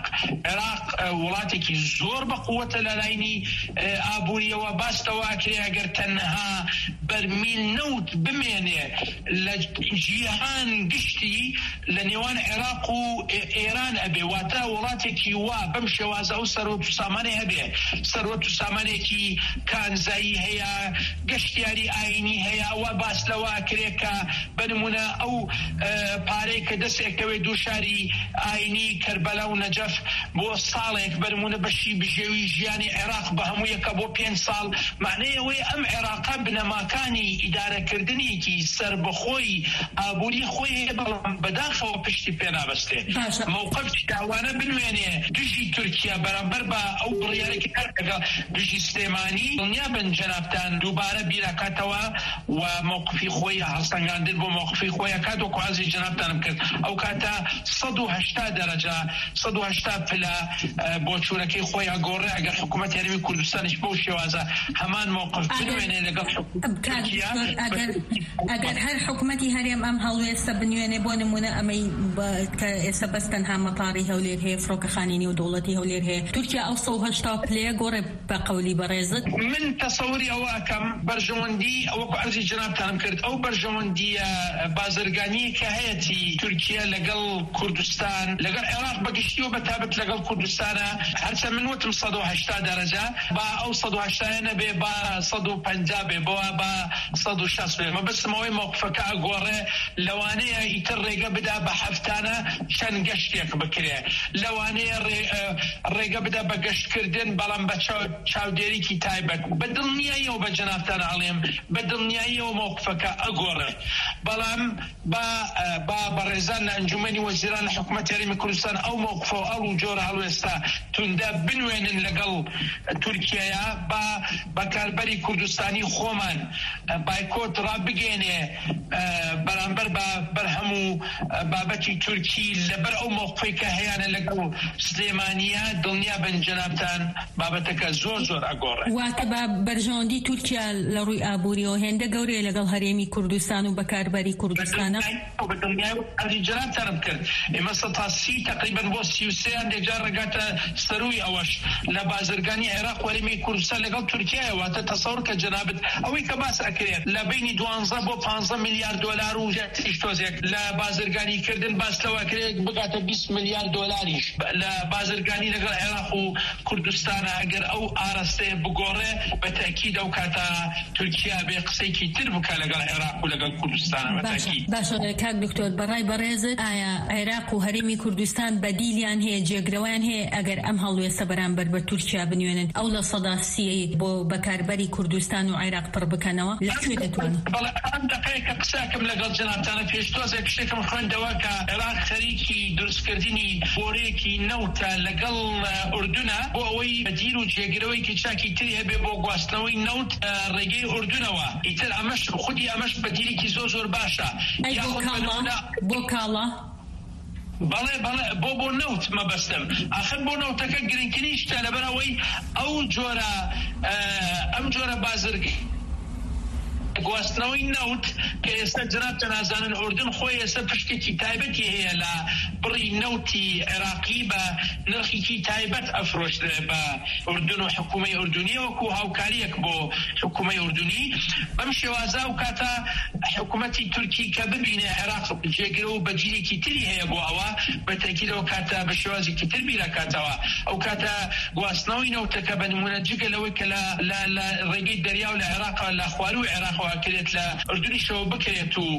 عێراق وڵاتێکی زۆر بەقووەتە لە لاینی ئابووریەوە باستەوە ئەکرێ ئەگەر تەنها بەرمیل نەوت بمێنێ لە جیهان گشتی لە نێوان عێراق و ئێران ئەبێ واتە وڵاتێکی وا بەم شێوازە ئەو سەرۆت و سامانەی هەبێ سەرۆت و سامانێکی کانزایی هەیە گەشتیاری ئاینی هەیە ئەوە باس لەوە ئەکرێ کە بنمونە ئەو پارەی کە دەستێکەوێ دووشاری ئاینی کەربەلا و نەجەف بۆ ساڵێک بنمونە بەشی بژێوی ژیانی عێراق بە هەموویەکە بۆ 5 ساڵ معنەی ئەوەی ئەم عێراقا بنەماکانی ئیدارەکردنیەکی سربەخۆی ئابووری خۆی هەیە بەڵام بەداخەوە پشتی پێ نابەستێ موقف داوانە بنوێنێ دژی تورکیا بەرامبەر بە ئەو بڕیارێکی کردەکە دژی سلێمانی دڵنیا بن جەنابتان دووبارە بیرەکاتەوە و موقفی خۆی هەڵسەنگاندن بۆ موقفی خۆی کات و کوازی جەنابتانم کرد ئەو کاتە 180 دەرەجە 180 پلە بۆ چوونەکەی خۆی ئەگۆڕێ ئەگەر حکوومەت هەرێمی کوردستانیش بەو شێوازە هەمان موقف بنوێنێ لەگەڵ ئەگەر هەر حکوومەتی هەرێم ئەم هەڵوێستە بنوێنێ بۆ نمونە ئەمەی کە ئێستا بەس تەنها مەتاری هەولێر هەیە فڕۆکەخانینی و دەوڵەتی هەولێر هەیە تورکیا ئەو 180 پلەیە گۆڕێ بە قەولی بەڕێزت من تەسەووری ئەوە ئەکەم بەرژەوەندی ئەوەکو عەرزی جەنابتانم کرد ئەو بەرژەوەندیە بازرگانی کە هەیەی تورکیا لەگەڵ کوردستان لەگەڵ عێراق بەگشتی و بەتابەت لەگەڵ کوردستانە هەرچە من وتم 180 دەرەجە با ئەو 180 نەبێ با 150 بێ بۆ با 160 بێ مەبەستمەوەی موقفەکە ئەگۆڕێ لەوانەیە ئیتر ڕێگە بدا بە هەفتانە چەند گەشتێک بکرێ لەوانەیە ڕێگە بدا بە گەشتکردن بەڵام بە چاودێریکی تایبەت بەدڵنیاییەوە بە جەنابتان ئەڵێم بەدڵنیاییەوە موقفەکە ئەگۆڕێ بەڵام با بەڕێزان لە ئەنجومەنی وەزیران لە حکوومەتی هەرێمی کوردستان ئەو موقفە و ئەو جۆرە هەڵوێستا توندە بنوێنن لەگەڵ تورکیایە با بەکاربەری کوردستانی خۆمان بایکۆت ڕابگەێنێ بەرامبەر بە بەرهەموو بابەتی تورکی لەبەر ئەو موقفی کە هەیەە لەگەڵ سلێمانیە دڵنیا بن جەنابتان بابەتەکە زۆر ئەگۆڕێ واتە بە بەرژەوەندی تورکیا لە ڕووی ئابووریەوە هێندە گەورەیە لەگەڵ هەرێمی کوردستان و بەکاربەری کوردستانە جەنابتانم کرد ئێمە 130 تقریبا بۆ 33 دێجار ڕێگاتە سەروی ئەوەش لە بازرگانی عێراق وەرێمی کوردستان لەگەڵ تورکیایە واتە تەسەوڕ کە جەنابەت ئەوەی کە باس ئەکرێت لە بینی 12 بۆ 15 میلیارد دلار و تیش تۆزێک لە بازرگانی کردن باس لەوە کرێت بگاتە 20 ملیار دۆلاریش لە بازرگانی لەگەڵ عێراق و کوردستانە ئەگەر ئەو ئاراستەیە بگۆڕێ بەتاکید ئەو کاتە تورکیا بێ قسەیەکی تر بکە لەگەڵ عێراق و لەگەڵ کوردستانە بەتاکید. باشە کاک دکتۆر بەڕای بەڕێزت ئایا عێراق و هەرێمی کوردستان بەدیلیان هەیە جێگرەوەیان هەیە ئەگەر ئەم هەڵوێستە بەرامبەر بە تورکیا بنوێنن ئەو لە سەدا 30 بۆ بەکاربەری کوردستان و عێراق پڕ بکەنەوە لەکوێ دەتوانن؟ بەڵێ ئەم دقەیەکە قساکەم لەگەڵ جەنابتانە پێشتۆزێک شتێکم خوێندەوە کە عێراق خەریکی دروستکردنی بۆرەیەکی نەوتە لەگەڵ ئوردونە بۆ ئەوەی بەدیر و جێگرەوەیکی چاکی تری هەبێ بۆ گواستنەوەی نەوت ڕێگەی ئوردونەوە. ئیتر ئەمەش خودی ئەمەش بەدیرێکی زۆر باشە. بۆ کاڵا بەڵێ بۆ نەوت مەبەستم ئاخر بۆ نەوتەکە گرنگترینشتە لەبەرەوەی ئەم جۆرە بازرگی گواستنەوەی نەوت کە ئێستا جەنابتە نازانن ئوردن خۆی ئێستا پشتێکی تایبەتی هەیە لە بڕی نەوتی عێراقی بە نرخێکی تایبەت ئەفرۆشرێ بە ئوردن و حکومەی ئوردونی وەکو هاوکاریەک بۆ حکومەی ئوردونی. بەم شێوازە و کاتە حکومەتی تورکی کە ببینێ عێراق جێگرە و بەجیرێکی تری هەیە بۆ ئەوە بەتەکیدەوە کاتە بە شێوازێکی تر بیرەکاتەوە ئەو کاتە گواستنەوەی نەوتەکە بە نمونە جگە لەوەی کە لە ڕێگەی دەریا و لە عێراق لە خواروی عێراق کرێت لە ئوردنیشەوە بکرێت و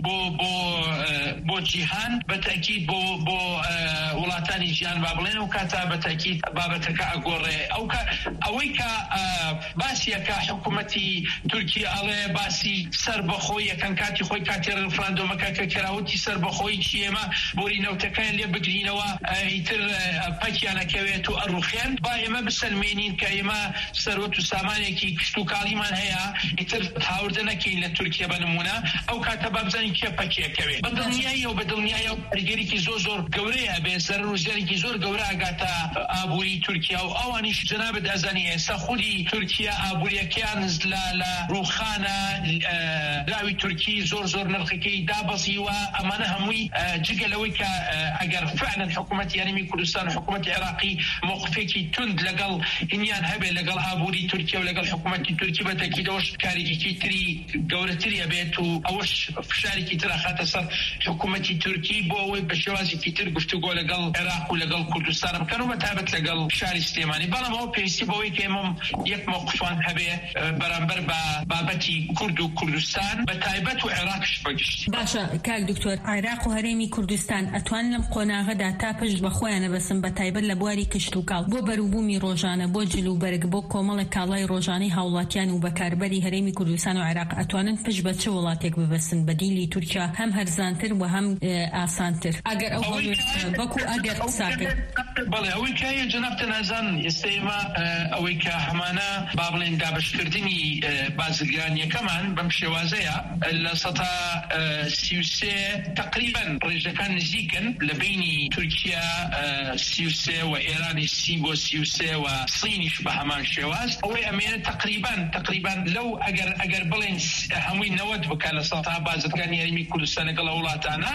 بۆ جیهان بەتاکید بۆ وڵاتانی ژیان با بڵێن و کاتە بەتاکید بابەتەکە ئەگۆڕێ ئەوەی کە باسیەکە حکوومەتی تورکیا ئەڵێ باسی سەربەخۆی یەکەن کاتی خۆی کاتی ڕفراندۆمەکە کە کراوەتی سەربەخۆی چیێمە بۆری نەوتەکان لێ بگرینەوە ئیتر پەکیانەکەوێت و ئەڕوخێن با ئێمە بسەلمێنین کە ئێمە سەرۆت و سامانێکی کشت و کاڵیمان هەیە ئیتر هاوردە نەکەین لە تورکیا بنمونە ئەو کاتە بابزانین کێ پەکیەکەوێت بەدڵنیایی و بەدڵنیایی پەرگەرێکی زۆر گەورەیە بێ سەر ڕوژێرێکی زۆر گەورە ئاگاتە ئابووری تورکیا و ئەوانیش جەنابەت ئەزانی ئێستا خودی تورکیا ئابووریەکەیان لە ڕووخانە راوی تورکی زۆر نرخەکەی دابەزیوە ئەمانە هەمووی جگە لەوەی کە ئەگەر فعلا حکوومەتی یارمی کوردستان و حکوومەتی عێراقی موقفێکی تند لەگەڵ هینیان هەبێ لەگەڵ ئابووری تورکیا و لەگەڵ حکوومەتی تورکی بەتەکیدەوەش کارێکی تری گەورەتریە بێت و ئەوەش فشارێکی تر ئەخاتە سەر حکوومەتی تورکی بۆ ئەوەی بە شێوازێکی تر گفتوگۆ لەگەڵ عێراق و لەگەڵ کوردستان بکەن و بەتابەت لەگەڵ شاری سلێمانی. بەڵام ئەوە پێویستی بەوەی کە ئێمە یەک موقفان هەبێ بەرامبەر بە بابەتی کورد و کوردستان بە تایبەت و عێراقش بەگشتی. باشە کاک دکتۆر عێراق و هەرێمی کوردستان ئەتوان لەم قۆناغەدا تا پشت بە خۆیانە بەسن بە تایبەت لە بواری کشت و کاڵ بۆ بەروبوومی ڕۆژانە بۆ جلوبەرگ بۆ کۆمەڵە کاڵای ڕۆژانەی هاوڵاتیان و بەکاربەری هەرێمی کوردستان و عێراق ئەتوانن پشت بە چه وڵاتێک ببەسن بەدیلی تورکیا هەم هەرزانتر و هەم ئاسانتر ئەگەر ئەو وەکو ئەگەر قساکە بەڵێ ئەوەی کە جەنابتە نازان ئێستا ئێمە ئەوەی کە هەمانە با بڵێن دابشکردنی بازرگانیەکەمان بەم شێوازەیە لە سەتا 33 تقریبا ڕێژەکان نزیکن لە بینی تورکیا 33 و ئێرانی 30 بۆ 33 و سینیش بە هەمان شێواز ئەوەی ئەمێنە تقریبا لەو ئەگەر بڵێن هەمووی 90 بکە لە سەتا بازرگانی یاریمی کوردستان لەگەڵ وڵاتانە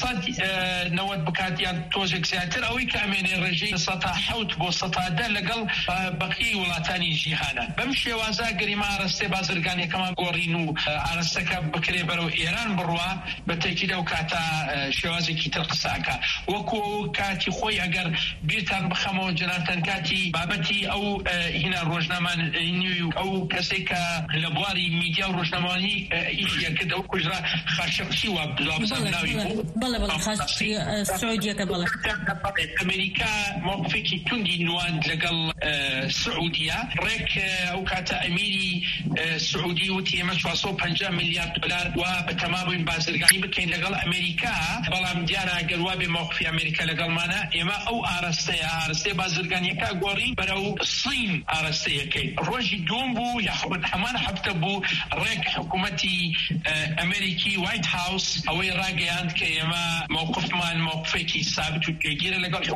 90 بکاتیان تۆزێک زیاتر ئەوەی کە ئەمێنێ ڕێژەی سەتا 7 بۆ سەتا 10 لەگەڵ بەقیی وڵاتانی جیهانە. بەم شێوازە گەریمە ئاراستەی بازرگانیەکەمان گۆڕین و ئاراستەکە بکرێ بەرەو ئێران بڕوا بەتەکیدە و کاتە شێوازێکی تر قساکە وەکو کاتی خۆی ئەگەر بیرتان بخەمەوە جەنابتان کاتی بابەتی ئەو هینا ڕۆژنامان ئەو کەسێک کە لە بواری میدیا و ڕۆژنامەوانی ئیشیەکرد ئەو کوژرا خاشقچی وە بزانام ناوی بەڵێ خاشقچی سعودیەکە بەڵێ ئەمریکا موقفێکی توندی نواند لەگەڵ سعودیە ڕێک ئەو کاتە ئەمیری سعودی وتی ئێمە 450 میلیارد دلار و بە تەمابووین بازرگانی بکەین لەگەڵ ئەمریکا بەڵام دیارە ئەگەر وا بێ موقفی ئەمریکا لەگەڵمانە ئێمە ئەو ئاراستەی بازرگانیەکە گۆڕین بەرەو سین ئاراستەیەکەی ڕۆژی دوم بوو یاخود هەمان هەفتە بوو ڕێک حکوومەتی ئەمریکی وایت هاوس ئەوەی ڕاگەیاند کە ئێمە موقفمان موقفێکی ثابت و پێگیرە لەگەڵ حکوومەتی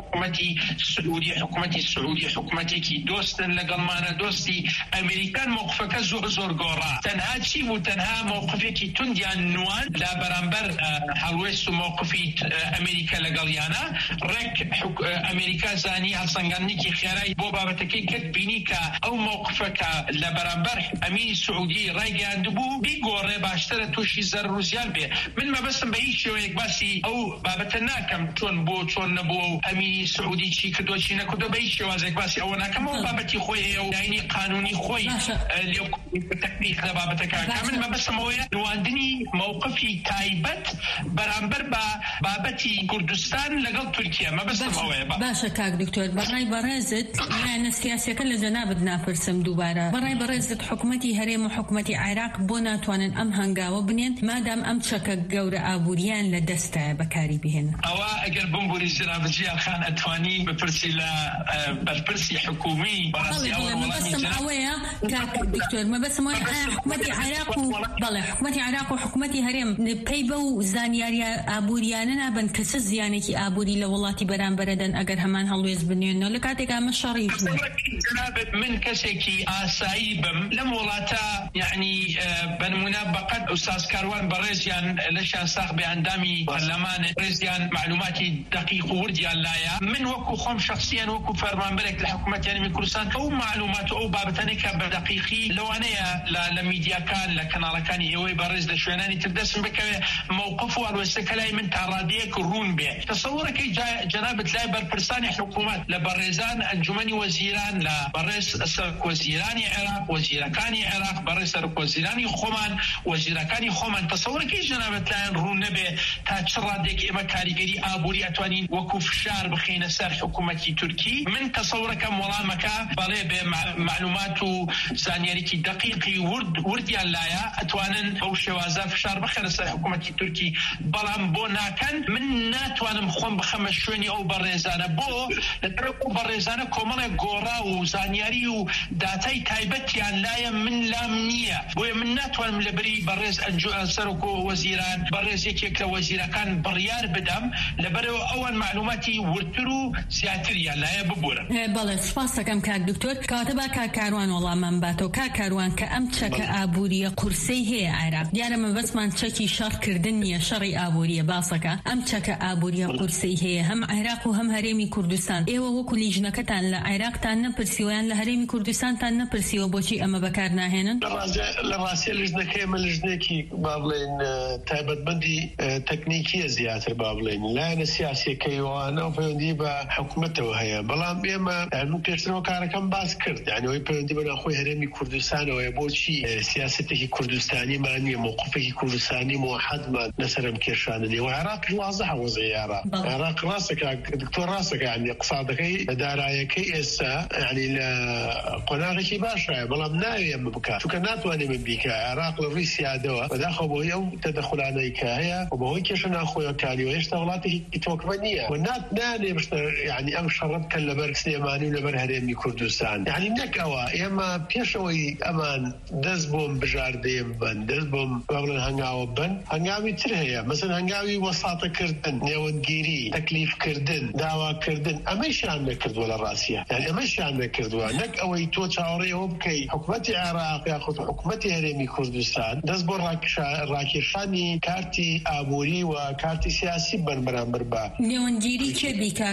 سعودی حکومتی سعودی حکومتێکی دۆستن لەگەڵمانە دۆستی ئەمریکان موقفەکە زۆر گۆڕا تەنها چی بوو تەنها موقفێکی توندیان نوان لا بەرامبەر هەڵوێست و موقفی ئەمریکا لەگەڵیانە ڕێک ئەمریکا زانی هەڵسەنگاندنێکی خێرای بۆ بابەتەکەی کرد بینی کە ئەو موقفەکە لە بەرامبەر ئەمیری سعودی ڕایگەیاندبوو بیگۆڕێ باشترە تووشی زەرر و زیان بێ من مەبەستم بە هیچ شێوەیەک باسی ئەو بابەتە ناکەم چۆن نەبووە و ئەمیری سعودی چی کردووە چی نەکردووە بە هیچ شێوازێک باسی ئەوە ناکەم ئەو بابەتی خۆی هەیە و داینی قانونی خۆی لێو تەکنیک لە بابەتەکە من مەبەستم ئەوەیە نواندنی موقفی تایبەت بەرامبەر بە بابەتی کوردستان لەگەڵ تورکیا مەبەستم ئەوەیە. باشە کاک دکتۆر بەڕای بەڕێزت یانە سیاسەکە لە جەنابەت ناپرسم دووبارە بەڕای بەڕێزت حکومەتی هەرێم و حکومەتی عێراق بۆ ناتوانن ئەم هەنگاوە بنێن مادام ئەم چەکە گەورە ئابووریان لە دەستایە بەکاری بهێن ئەوە ئەگەر بمبوری جنابەت خان ئەتوانی بپرسی لە بەرپرسی حکومی بەڕاستی مەبەستم ئەوەیە کاک دکتۆر مەبەستم ئەوەیە حکومەتی عێراق و بەڵێ حکومەتی عێراق و حکومەتی هەرێم پێی بە و زانیاریە ئابووریانە نابن کە چ زیانێکی ئابووری لە وڵاتی بەرامبەرەدەن ئەگەر هەمان هەڵوێز بنێنەوە لە کاتێک ئەمە شەڕی جنابەت من کەسێکی ئاسایی بم لەم وڵاتە یعنی بنمونە بەقەد ئوستاز کاروان بەڕێزیان لەشان ساخ بە ئەندامی پەرلەمانە ڕێزیان معلوماتی دقیق و وردیان لایە من وەکو خۆم شخصیان وەکو فەرمانبەرێک لە حکوومەت یارمەتی کوردستان ئەو معلومات و ئەو بابەتانێکە بە دقیقی لەوانەیە لە میدیاکان لە کەناڵەکانی ئێوەی بەڕێز لە شوێنانی تر دەستم بکەوێ موقف و هەڵوێستەکە لای من تا ڕادەیەک ڕوون بێ تەسەووڕەکەی جەنابەت لای بەرپرسانی حکوومەت لە بەڕێزان ئەنجومەنی وەزیران لە بەڕێز سەرکۆزیرانی عێراق وەزیرەکانی عێراق بەڕێز سەرکۆزیرانی خۆمان وەزیرەکانی خۆمان تەسەووڕەکەی جەنابەت لایەن ڕوون نەبێ تا چ ڕادێک ئێمە کاریگەری ئابووری ئەتوانین وەکو فشار بخینە سەر حکوومەتی تورکی من تەسەووڕەکەم وەڵامەکە بەڵێ بێ معلومات و زانیاریکی دقیقی وردیان لایە ئەتوانن بەو شێوازە فشار بخێنە سەر حکوومەتی تورکی بەڵام بۆ ناکەن من ناتوانم خۆم بخەمە شوێنی ئەو بەڕێزانە بۆ لەبەر ئەو بەڕێزانە کۆمەڵێک گۆڕا و زانیاری و داتای تایبەتیان لایە من لام نییە بۆیە من ناتوانم لەبەری بەڕێز سەرۆکۆ وەزیران بەڕێز یەکێک لە وەزیرەکان بڕیار بدەم لەبەرەوە ئەوان معلوماتی ورتر و زیاتریان لایە ببورن. بەڵێ سپاس دەکەم کاک دکتۆر کاتە با کاکاروان وەڵامم باتەوە کاکاروان کە ئەم چەکە ئابووریە قورسەی هەیە عێراق دیارە مەبەستمان چەکی شەڕکردن نییە شەڕی ئابووریە باسەکە ئەم چەکە ئابووریە قورسەی هەیە هەم عێراق و هەم هەرێمی کوردستان ئێوە وەکو لیژنەکەتان لە عێراقتان نەپرسیوەیان لە هەرێمی کوردستانتان نەپرسیوە بۆچی ئەمە بەکار ناهێنن لە ڕاستی لیژنەکەی ئەمە لیژنێکی با بڵێن تایبەتمەندی تەکنیکیە زیاتر با بڵێن لایەنە سیاسیەکەیوانە و پەیوەندی بە حکوومەتەوە هەیە بەڵام ئێمە من پێشترەوە کارەکەم باس کرد یعنی ئەوەی پەیوەندی بە ناخۆی هەرێمی کوردستانەوەیە بۆچی سیاسەتێکی کوردستانیمان نییە موقفێکی کوردستانی موحەدمان لەسەرم کێشاننی و عێراق واضحە وەزعی عێراق ڕاستەکە دکتۆر ڕاستەکە یعنی اقتصادەکەی دارایەکەی ئێستا یعنی لە قۆناغێکی باشە بەڵام ناوێ ئەمە بکات چونکە ناتوانێ من بیکە عێراق لە ڕووی سیادەوە بەداخەوە بۆی ئەو تەدەخولانەی کە هەیە و بەهۆی کێشە ناخۆیەکانیەوە هێشتا وڵاتێکی تۆکمە نییە و نانێ بشتە یعنی ئەم شەڕە بکەن لەبەر سلێمانی و لەبەر هەرێمی کوردستان یعنی نەکەوە ئێمە پێشەوەی ئەمان دەست بۆم بژاردەیەم بن دەست بۆم بەڵێن هەنگاوە بن هەنگاوی تر هەیە مەسەن هەنگاوی وەساتەکردن نێوەندگیری تەکلیفکردن داواکردن ئەمەیشیان نەکردووە لە ڕاستیە یعنی ئەمەیشیان نەکردووە نەک ئەوەی تۆ چاوەڕێەوە بکەی حکوومەتی عێراق یاخود حکوومەتی هەرێمی کوردستان دەست بۆ ڕاکێشانی کارتی ئابووری و کارتی سیاسی بن بەرامبەر بە نێوەندگیری چێ بیکا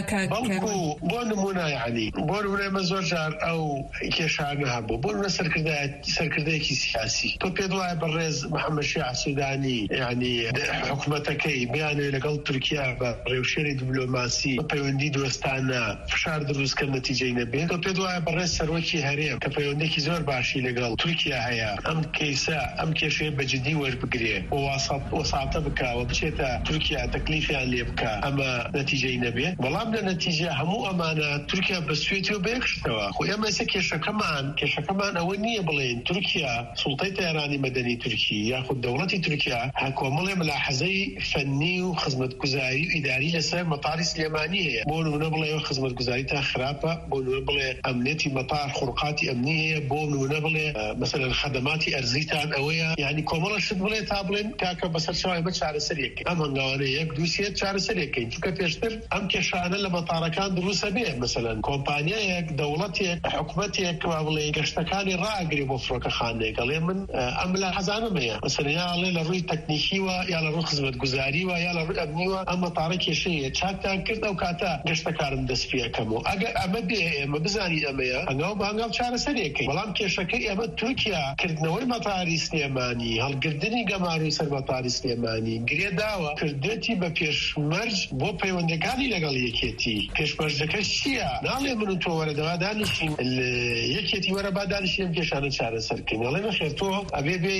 بۆ نمونە یعنی بۆ نمونە ئێمە زۆر جار ئەو کێشانە هەبوو بۆ نمونە سەرکردەیەکی سیاسی تۆ پێت وایە بەڕێز محەممەد شیع سوودانی یعنی حکوومەتەکەی بیانوێ لەگەڵ تورکیا بە ڕێوشێری دیبلۆماسی بە پەیوەندی دۆستانە فشار دروستکە نەتیجەی نەبێت تۆ پێت وایە بەڕێز سەرۆکی هەرێم کە پەیوەندێکی زۆر باشی لەگەڵ تورکیا هەیە ئەم کەیسە ئەم کێشەیە بەجددی وەربگرێ و وەساتە بکاوە بچێتە تورکیا تەکلیفیان لێ بکە ئەمە نەتیجەی نەبێت بەڵام لە نەتیجە هەموو ئەمانە تورکیا بەسوێتی و بەیەکشتەوە خۆ ئێمە ئێستا کێشەکەمان ئەوە نییە بڵێن تورکیا سوڵتەی تەیارانی مەدەنی تورکی یاخود دەوڵەتی تورکیا کۆمەڵێ ملاحەزەی فەنی و خزمەتگوزاری و ئیداری لەسەر مەتاری سلێمانی هەیە. بۆ نمونە بڵێ خزمەتگوزاری تا خراپە، بۆ نمونە بڵێ ئەمنیەتی مەتار خوڕقاتی ئەمنی هەیە، بۆ نمونە بڵێ مثلا خەدەماتی ئەرزیتان ئەوەیە، یعنی کۆمەڵەشت بڵێ تا بڵێن کاکە بەسەر چاوی بە چارەسەرێکین. ئەم هەنگاوانەیە یەک دووسێت چارەسەرێکین، چونکە پێشتر ئەم کێشانە لە مەتارەکان دروستە بێ، مثلا کۆمپانیایەک دەوڵەتێک حکوومەتێک وا بڵێ گەشتەکانی ڕاگرێ بۆ فڕۆکەخانەیەک، ئەڵێ من ئەم لە حەزانم هەیە، مثلا یاڵێ لە ڕووی تەکنیکیوە یا لە ڕووی خزمەتگوزاریوە یا لە ڕووی ئەمنیوە ئەم مەتارە کێشەیە چاکتان کرد ئەو کاتە گەشتەکارم دەست پێەکەمەوە. ئەگەر ئەمە بێ ئێمە بزانی ئەمەیە هەنگاو بە هەنگاو چارەسەرێکین. بەڵام کێشەکەی ئێمە تورکیا کردنەوەی مەتاری سلێمانی، هەڵگرتنی گەماروی سەر مەتاری سلێمانی گرێداوە کردێتی بە پێشمەرج بۆ پەیوەندەکانی لەگەڵ یەکێتی. پێشمەرجەکە چییە؟ ناڵێ من و تۆ وەرەدەوا دانیشین یەکێتی وەرە با دانیشین کێشانە چارەسەرکەین. ئەڵێ نەخێر تۆ ئەبێ بێ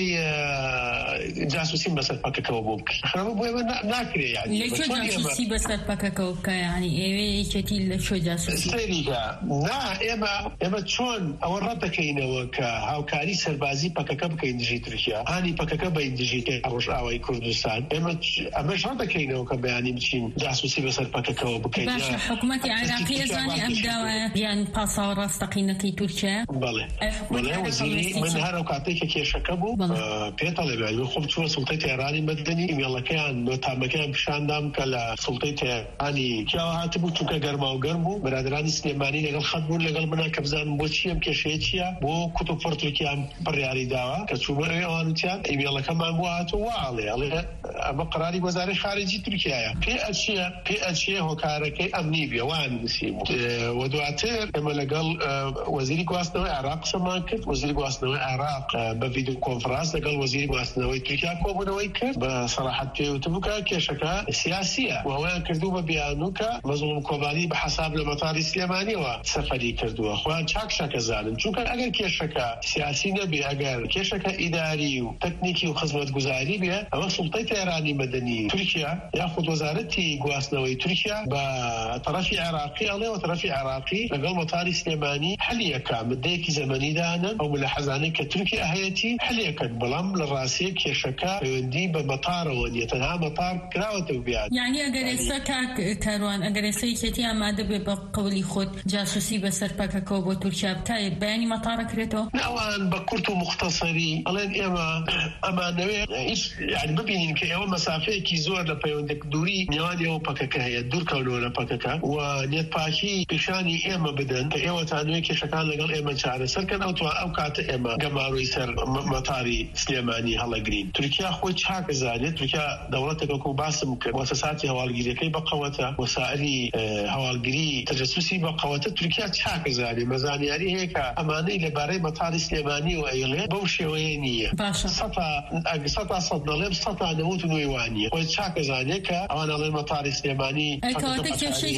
جاسوسیم بەسەر پەکەکەوە بۆ بکەی. خراپە بۆ ئێمە ناکرێ، یعنی لەکوێ جاسوسی بەسەر پەکەکەوە بکە؟ یعنی ئێوە یەکێتی لەکوێ جاسوسی؟ سەریگە نا ئێمە چۆن ئەوە ڕەتەکەینەوە کە هاوکاری سەربازی پەکەکە بکەین دژی تورکیا، هانی پەکەکە بە دژی ڕۆژئاوای کوردستان. ئەمەش ڕەتەکەینەوە کە بەیانی بچین جاسوسی بەسەر پەکەکەوە بکەین. باشە حکوومەتی عێراقی ئەزانی ئەم داوایە یان پاساوە ڕاستەقینەکەی تورکیا؟ بەڵێ وەزیری من هەر ئەو کاتێک کە کێشەکە بوو پێتەڵێ بێ خۆم چووە سوڵتەی تێرانی مەدەنی ئیمێڵەکەیان نۆتامەکەیان پیشاندام کە لە سوڵتەی تێرانی کیاوە هاتبوو، چونکە گەرما و گەرم بوو. بەرادرانی سلێمانی لەگەڵ خەت بوون لەگەڵ منە کە بزانم بۆچی ئەم کێشەیە چییە، بۆ کوتوپڕ تورکیان بڕیاری داوە کە چوومە ئەوانوتیان ئیمێڵەکەمان بۆ هاتووە ئەڵێ ئەمە قەراری وەزارەی خارجی تورکیایە، پێ ئەچیە هۆکارەکەی ئەمنی بێ وان نووسیم. و دواتر ئێمە لەگەڵ وەزیری گواستنەوەی عێراق قسەمان کرد. وەزیری گواستنەوەی عێراق بە ڤیدیۆ کۆنفرانس لەگەڵ وەزیری گواستنەوەی تورکیا کۆبوونەوەی کرد. بە سەراحەت پێوتبوو کە کێشەکە سیاسیە و ئەویان کردوو بە بیانوو کە مەزلوم کۆبانی بە حەساب لە مەتاری سلێمانیەوە سەفەری کردووە. خۆیان چاکشەکە زانن، چونکە ئەگەر کێشەکە سیاسی نەبێ، ئەگەر کێشەکە ئیداری و تەکنیکی و خزمەتگوزاری بێ، ئەمە سوڵتەی تێرانی مەدەنی تورکیا یاخود وەزارەتی گواستنەوەی تورکیا بە تەرەفی عێراقی ئەڵێ و تەرەفی عێراقی لەگەڵ مەتاری سلێمانی حەلیەکە مدەیەکی زەمەنیدانە ئەو ملاحەزانەی کە تورکیا هەیەتی حەلیەکەن. بەڵام لە ڕاستیە کێشەکە پەیوەندی بە مەتارەوە نیە، تەنها مەتار کراوەتە بیان. یعنی ئەگەر ئێستا کاروان ئەگەر ئێستا یەکێتی ئامادە بێ بە قەولی خۆت جاسوسی بەسەر پەکەکەەوە بۆ تورکیا بکایە، بەیانی مەتارە کرێتەوە؟ ناوان بە کورت و مختصری ئەڵێن ئێمە ئەمانەوێ هیچ یعنی ببینین کە ئێوە مەسافەیەکی زۆر لە پەیوەندێک دووری نێوانیەوە پەکەکە هەیە، دوورکەونەوە لە پەکەکە و نێتپاکی پیشانی ئێمە بدەن کە ئێوە تانوێ کێشەکان لەگەڵ ئێمە چارەسەرکەن ئەو کاتە ئێمە گەماروی سەر مەتاری سلێمانی هەڵەگرین. تورکیا خۆی چاکە زانێت. تورکیا دەوڵەتێکە و باسم کرد مؤسساتی هەواڵگیریەکەی بەقەوەتە، وەسائلی هەواڵگیری تەجەسوسی بەقەوەتە. تورکیا چاکە زانێت، مەزانیاری هەیە کە ئەمانەی لەبارەی مەتاری سلێمانی و ئەیڵێ بەو شێوەیە نییە. سەد دەڵێم 99 وانیە. خۆی چاکە زانێت کە ئەوان ئەڵێن مەتاری سلێمانی کەواتە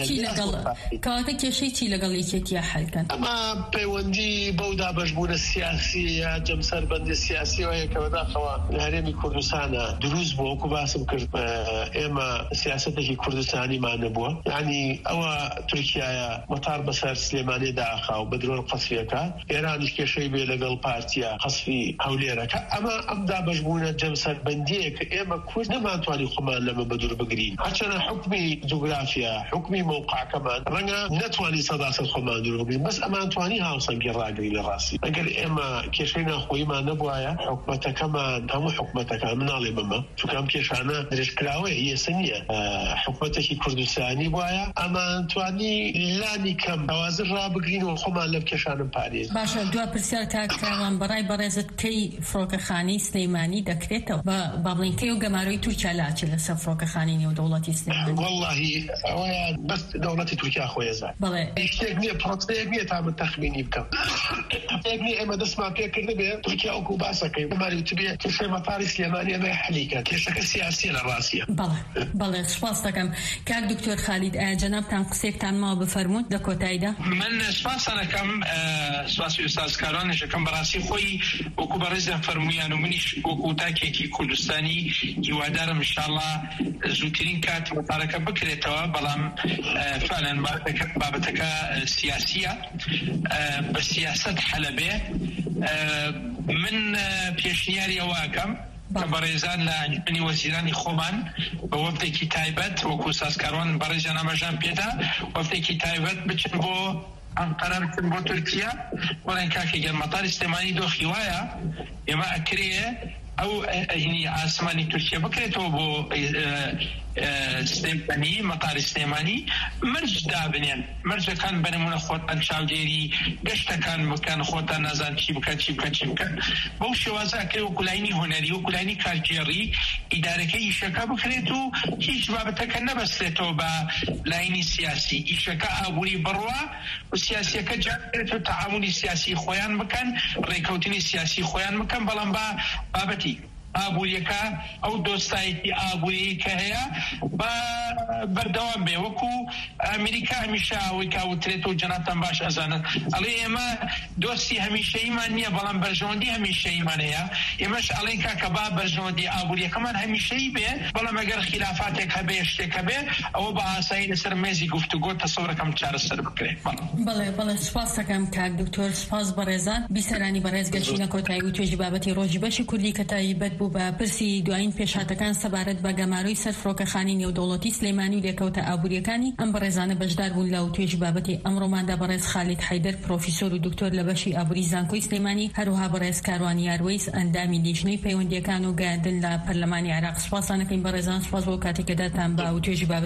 کێشەی چی لەگەڵ یەکێتیە حەلکەن؟ ئەمە پەیوەندی بەو دابەشبوونە سیاسی یا جەمسەربەندی سیاسیەوەیە کە بەداخەوە لە هەرێمی کوردستانە دروست بووە. وەکو باسم کرد ئێمە سیاسەتێکی کوردستانیمان نەبووە، یعنی ئەوە تورکیایە مەتار بەسەر سلێمانی داخا و بە درۆن قەسفیەکە، ئێرانیش کێشەی بێ لەگەڵ پارتیە قەسفی هەولێرەکە. ئەمە ئەم دابەشبوونە جەمسەربەندیە کە ئێمە کورد نەمانتوانی خۆمان لەمە بەدوور بگرین، هەرچەندە حکمی جوگرافیا حکمی موقعەکەمان ڕەنگە نەتوانی 100% خۆمان دوور بگرین، بەس ئەمانتوانی هاوسەنگی ڕاگرین لە ڕاستی. ئەگەر ئێمە کێشەی ناخۆییمان نەبووایە حکومەتەکەمان هەموو حکومەتەکان مناڵێ بمە چونکە ئەم کێشانە درێژکراوەیە یەسە نییە. حکومەتێکی کوردستانی بواە ئەمانتوانی لانی کەم هەوازر ڕابگرین و خۆمان لەم کێشانم پارێز. باشە دوا پرسیار کاکراوان بەڕای بەڕێزت کەی فڕۆکەخانەی سلەیمانی دەکرێتەوە بە بڵین کەی و گەماروی تورکیا لاچێ لەسەر فڕۆکەخانەی نێودەوڵەتی سلەیمانی؟ وەڵڵاهی ئەوەیە بەس دەوڵەتی تورکیا خۆی زان. بەڵێ شتێک نییە، پرۆسەیەک نییە تا من تەخمینی بکەم. شتێک نییە ئێمە دەستمان پێ کرد بێ تورکیا وەکو باسەکەی گەماری وتبێ کێشەی مەتاری سلێمانی ئەمە حەلیکە. کێشەکە سیاسیە لە ڕاستیە. بەڵێ سپاس دەکەم. کاک دکتۆر خالید ئایا جەنابتان قسێکتان ماوە بفەرمووت لە کۆتاییدا؟ من سپاسان دەکەم، سپاسی ئوستاز کاروانیش دەکەم بەڕاستی خۆی وەکو بەڕێزیان فەرموویان و منیش وەکو تاکێکی کوردستانی هیوادارم ئینشاءڵڵا زووترین کات مەتارەکە بکرێتەوە. بەڵام فعلەن بابەتەکە سیاسیە، بە سیاست حەلە بێ. من پێشنیاری ئەوەکەم بەڕێزان لە ئەنجومەنی وەزیرانی خۆمان بە وەفتێکی تایبەت وەکو سازکاران بەڕێزیان ئەمەژان پێدا وەفتێکی تایبەت بچن بۆ ئەنقەرە بچن بۆ تورکیا وەڵێن کاکێگەر مەتاری سلێمانی دۆخی وایە ئێمە ئەکرێ ئەو ئاسمانی تورکیا بکرێتەوە بۆ سلێمانی مەتاری سلێمانی مرج دابنێن مرجەکان بەنمونە خۆتان چاودێری گەشتەکان بکەن خۆتان نازان چی بکەن بەو شێوازە ئەکرێ وەکو لاینی هونەری وەکو لاینی کارگێڕی ئیدارەکەی ئیشەکە بکرێت و هیچ بابەتەکە نەبەستێتەوە بە لاینی سیاسی ئیشەکە ئابووری بڕوا و سیاسیەکە جاکرێت و تەعاملی سیاسی خۆیان بکەن ڕێکەوتنی سیاسی خۆیان بکەن بەڵام بە بابەتی ئابووریەکە ئەو دۆستایەتی ئابووری کە هەیە بە بەردەوام بێ وەکو ئەمریکا هەمیشە ئەوەی کاوترێتەوە جەنابتان باش ئەزانن ئەڵێ ئێمە دۆستی هەمیشەیمان نییە بەڵام بەرژەوەندی هەمیشەیمان هەیە ئێمەش ئەڵێن کاکە با بەرژەوەندی ئابووریەکەمان هەمیشەیی بێ بەڵام ئەگەر خلافاتێک هەبێ شتێک هەبێ ئەوە بە ئاسایی لەسەر مێزی گفتوگۆ تەسەورەکەم چارەسەر بکرێت. بەڵێ سوپاس دەکەم کاک دکتۆر سوپاس بەڕێزان بیسەرانی بەڕێز گەشتینە کۆتایی و توێژی بابەتی ڕۆژی بەشی کوردی کە تایبەت بوو بە پرسی دوایین پێشاتەکان سەبارەت بە گەماروی سەر فڕۆکەخانی نێودەوڵەتی سلێمانی و لێکەوتە ئابووریەکانی ئەم بەڕێزانە بەشدار بوون لە توێژی بابەتی ئەمڕۆماندا بەڕێز خالید حەیدەر پرۆفیسۆر و دکتۆر لە بەشی ئابووری زانکۆی سلێمانی هەروەها بەڕێز کاروان یاروەیس ئەندامی لیژنەی پەیوەندیەکان و گەیاندن لە پەرلەمانی عێراق. سوپاسانەکەین بەڕێزان سوپاس بۆ کاتێکەداتان بە توێژی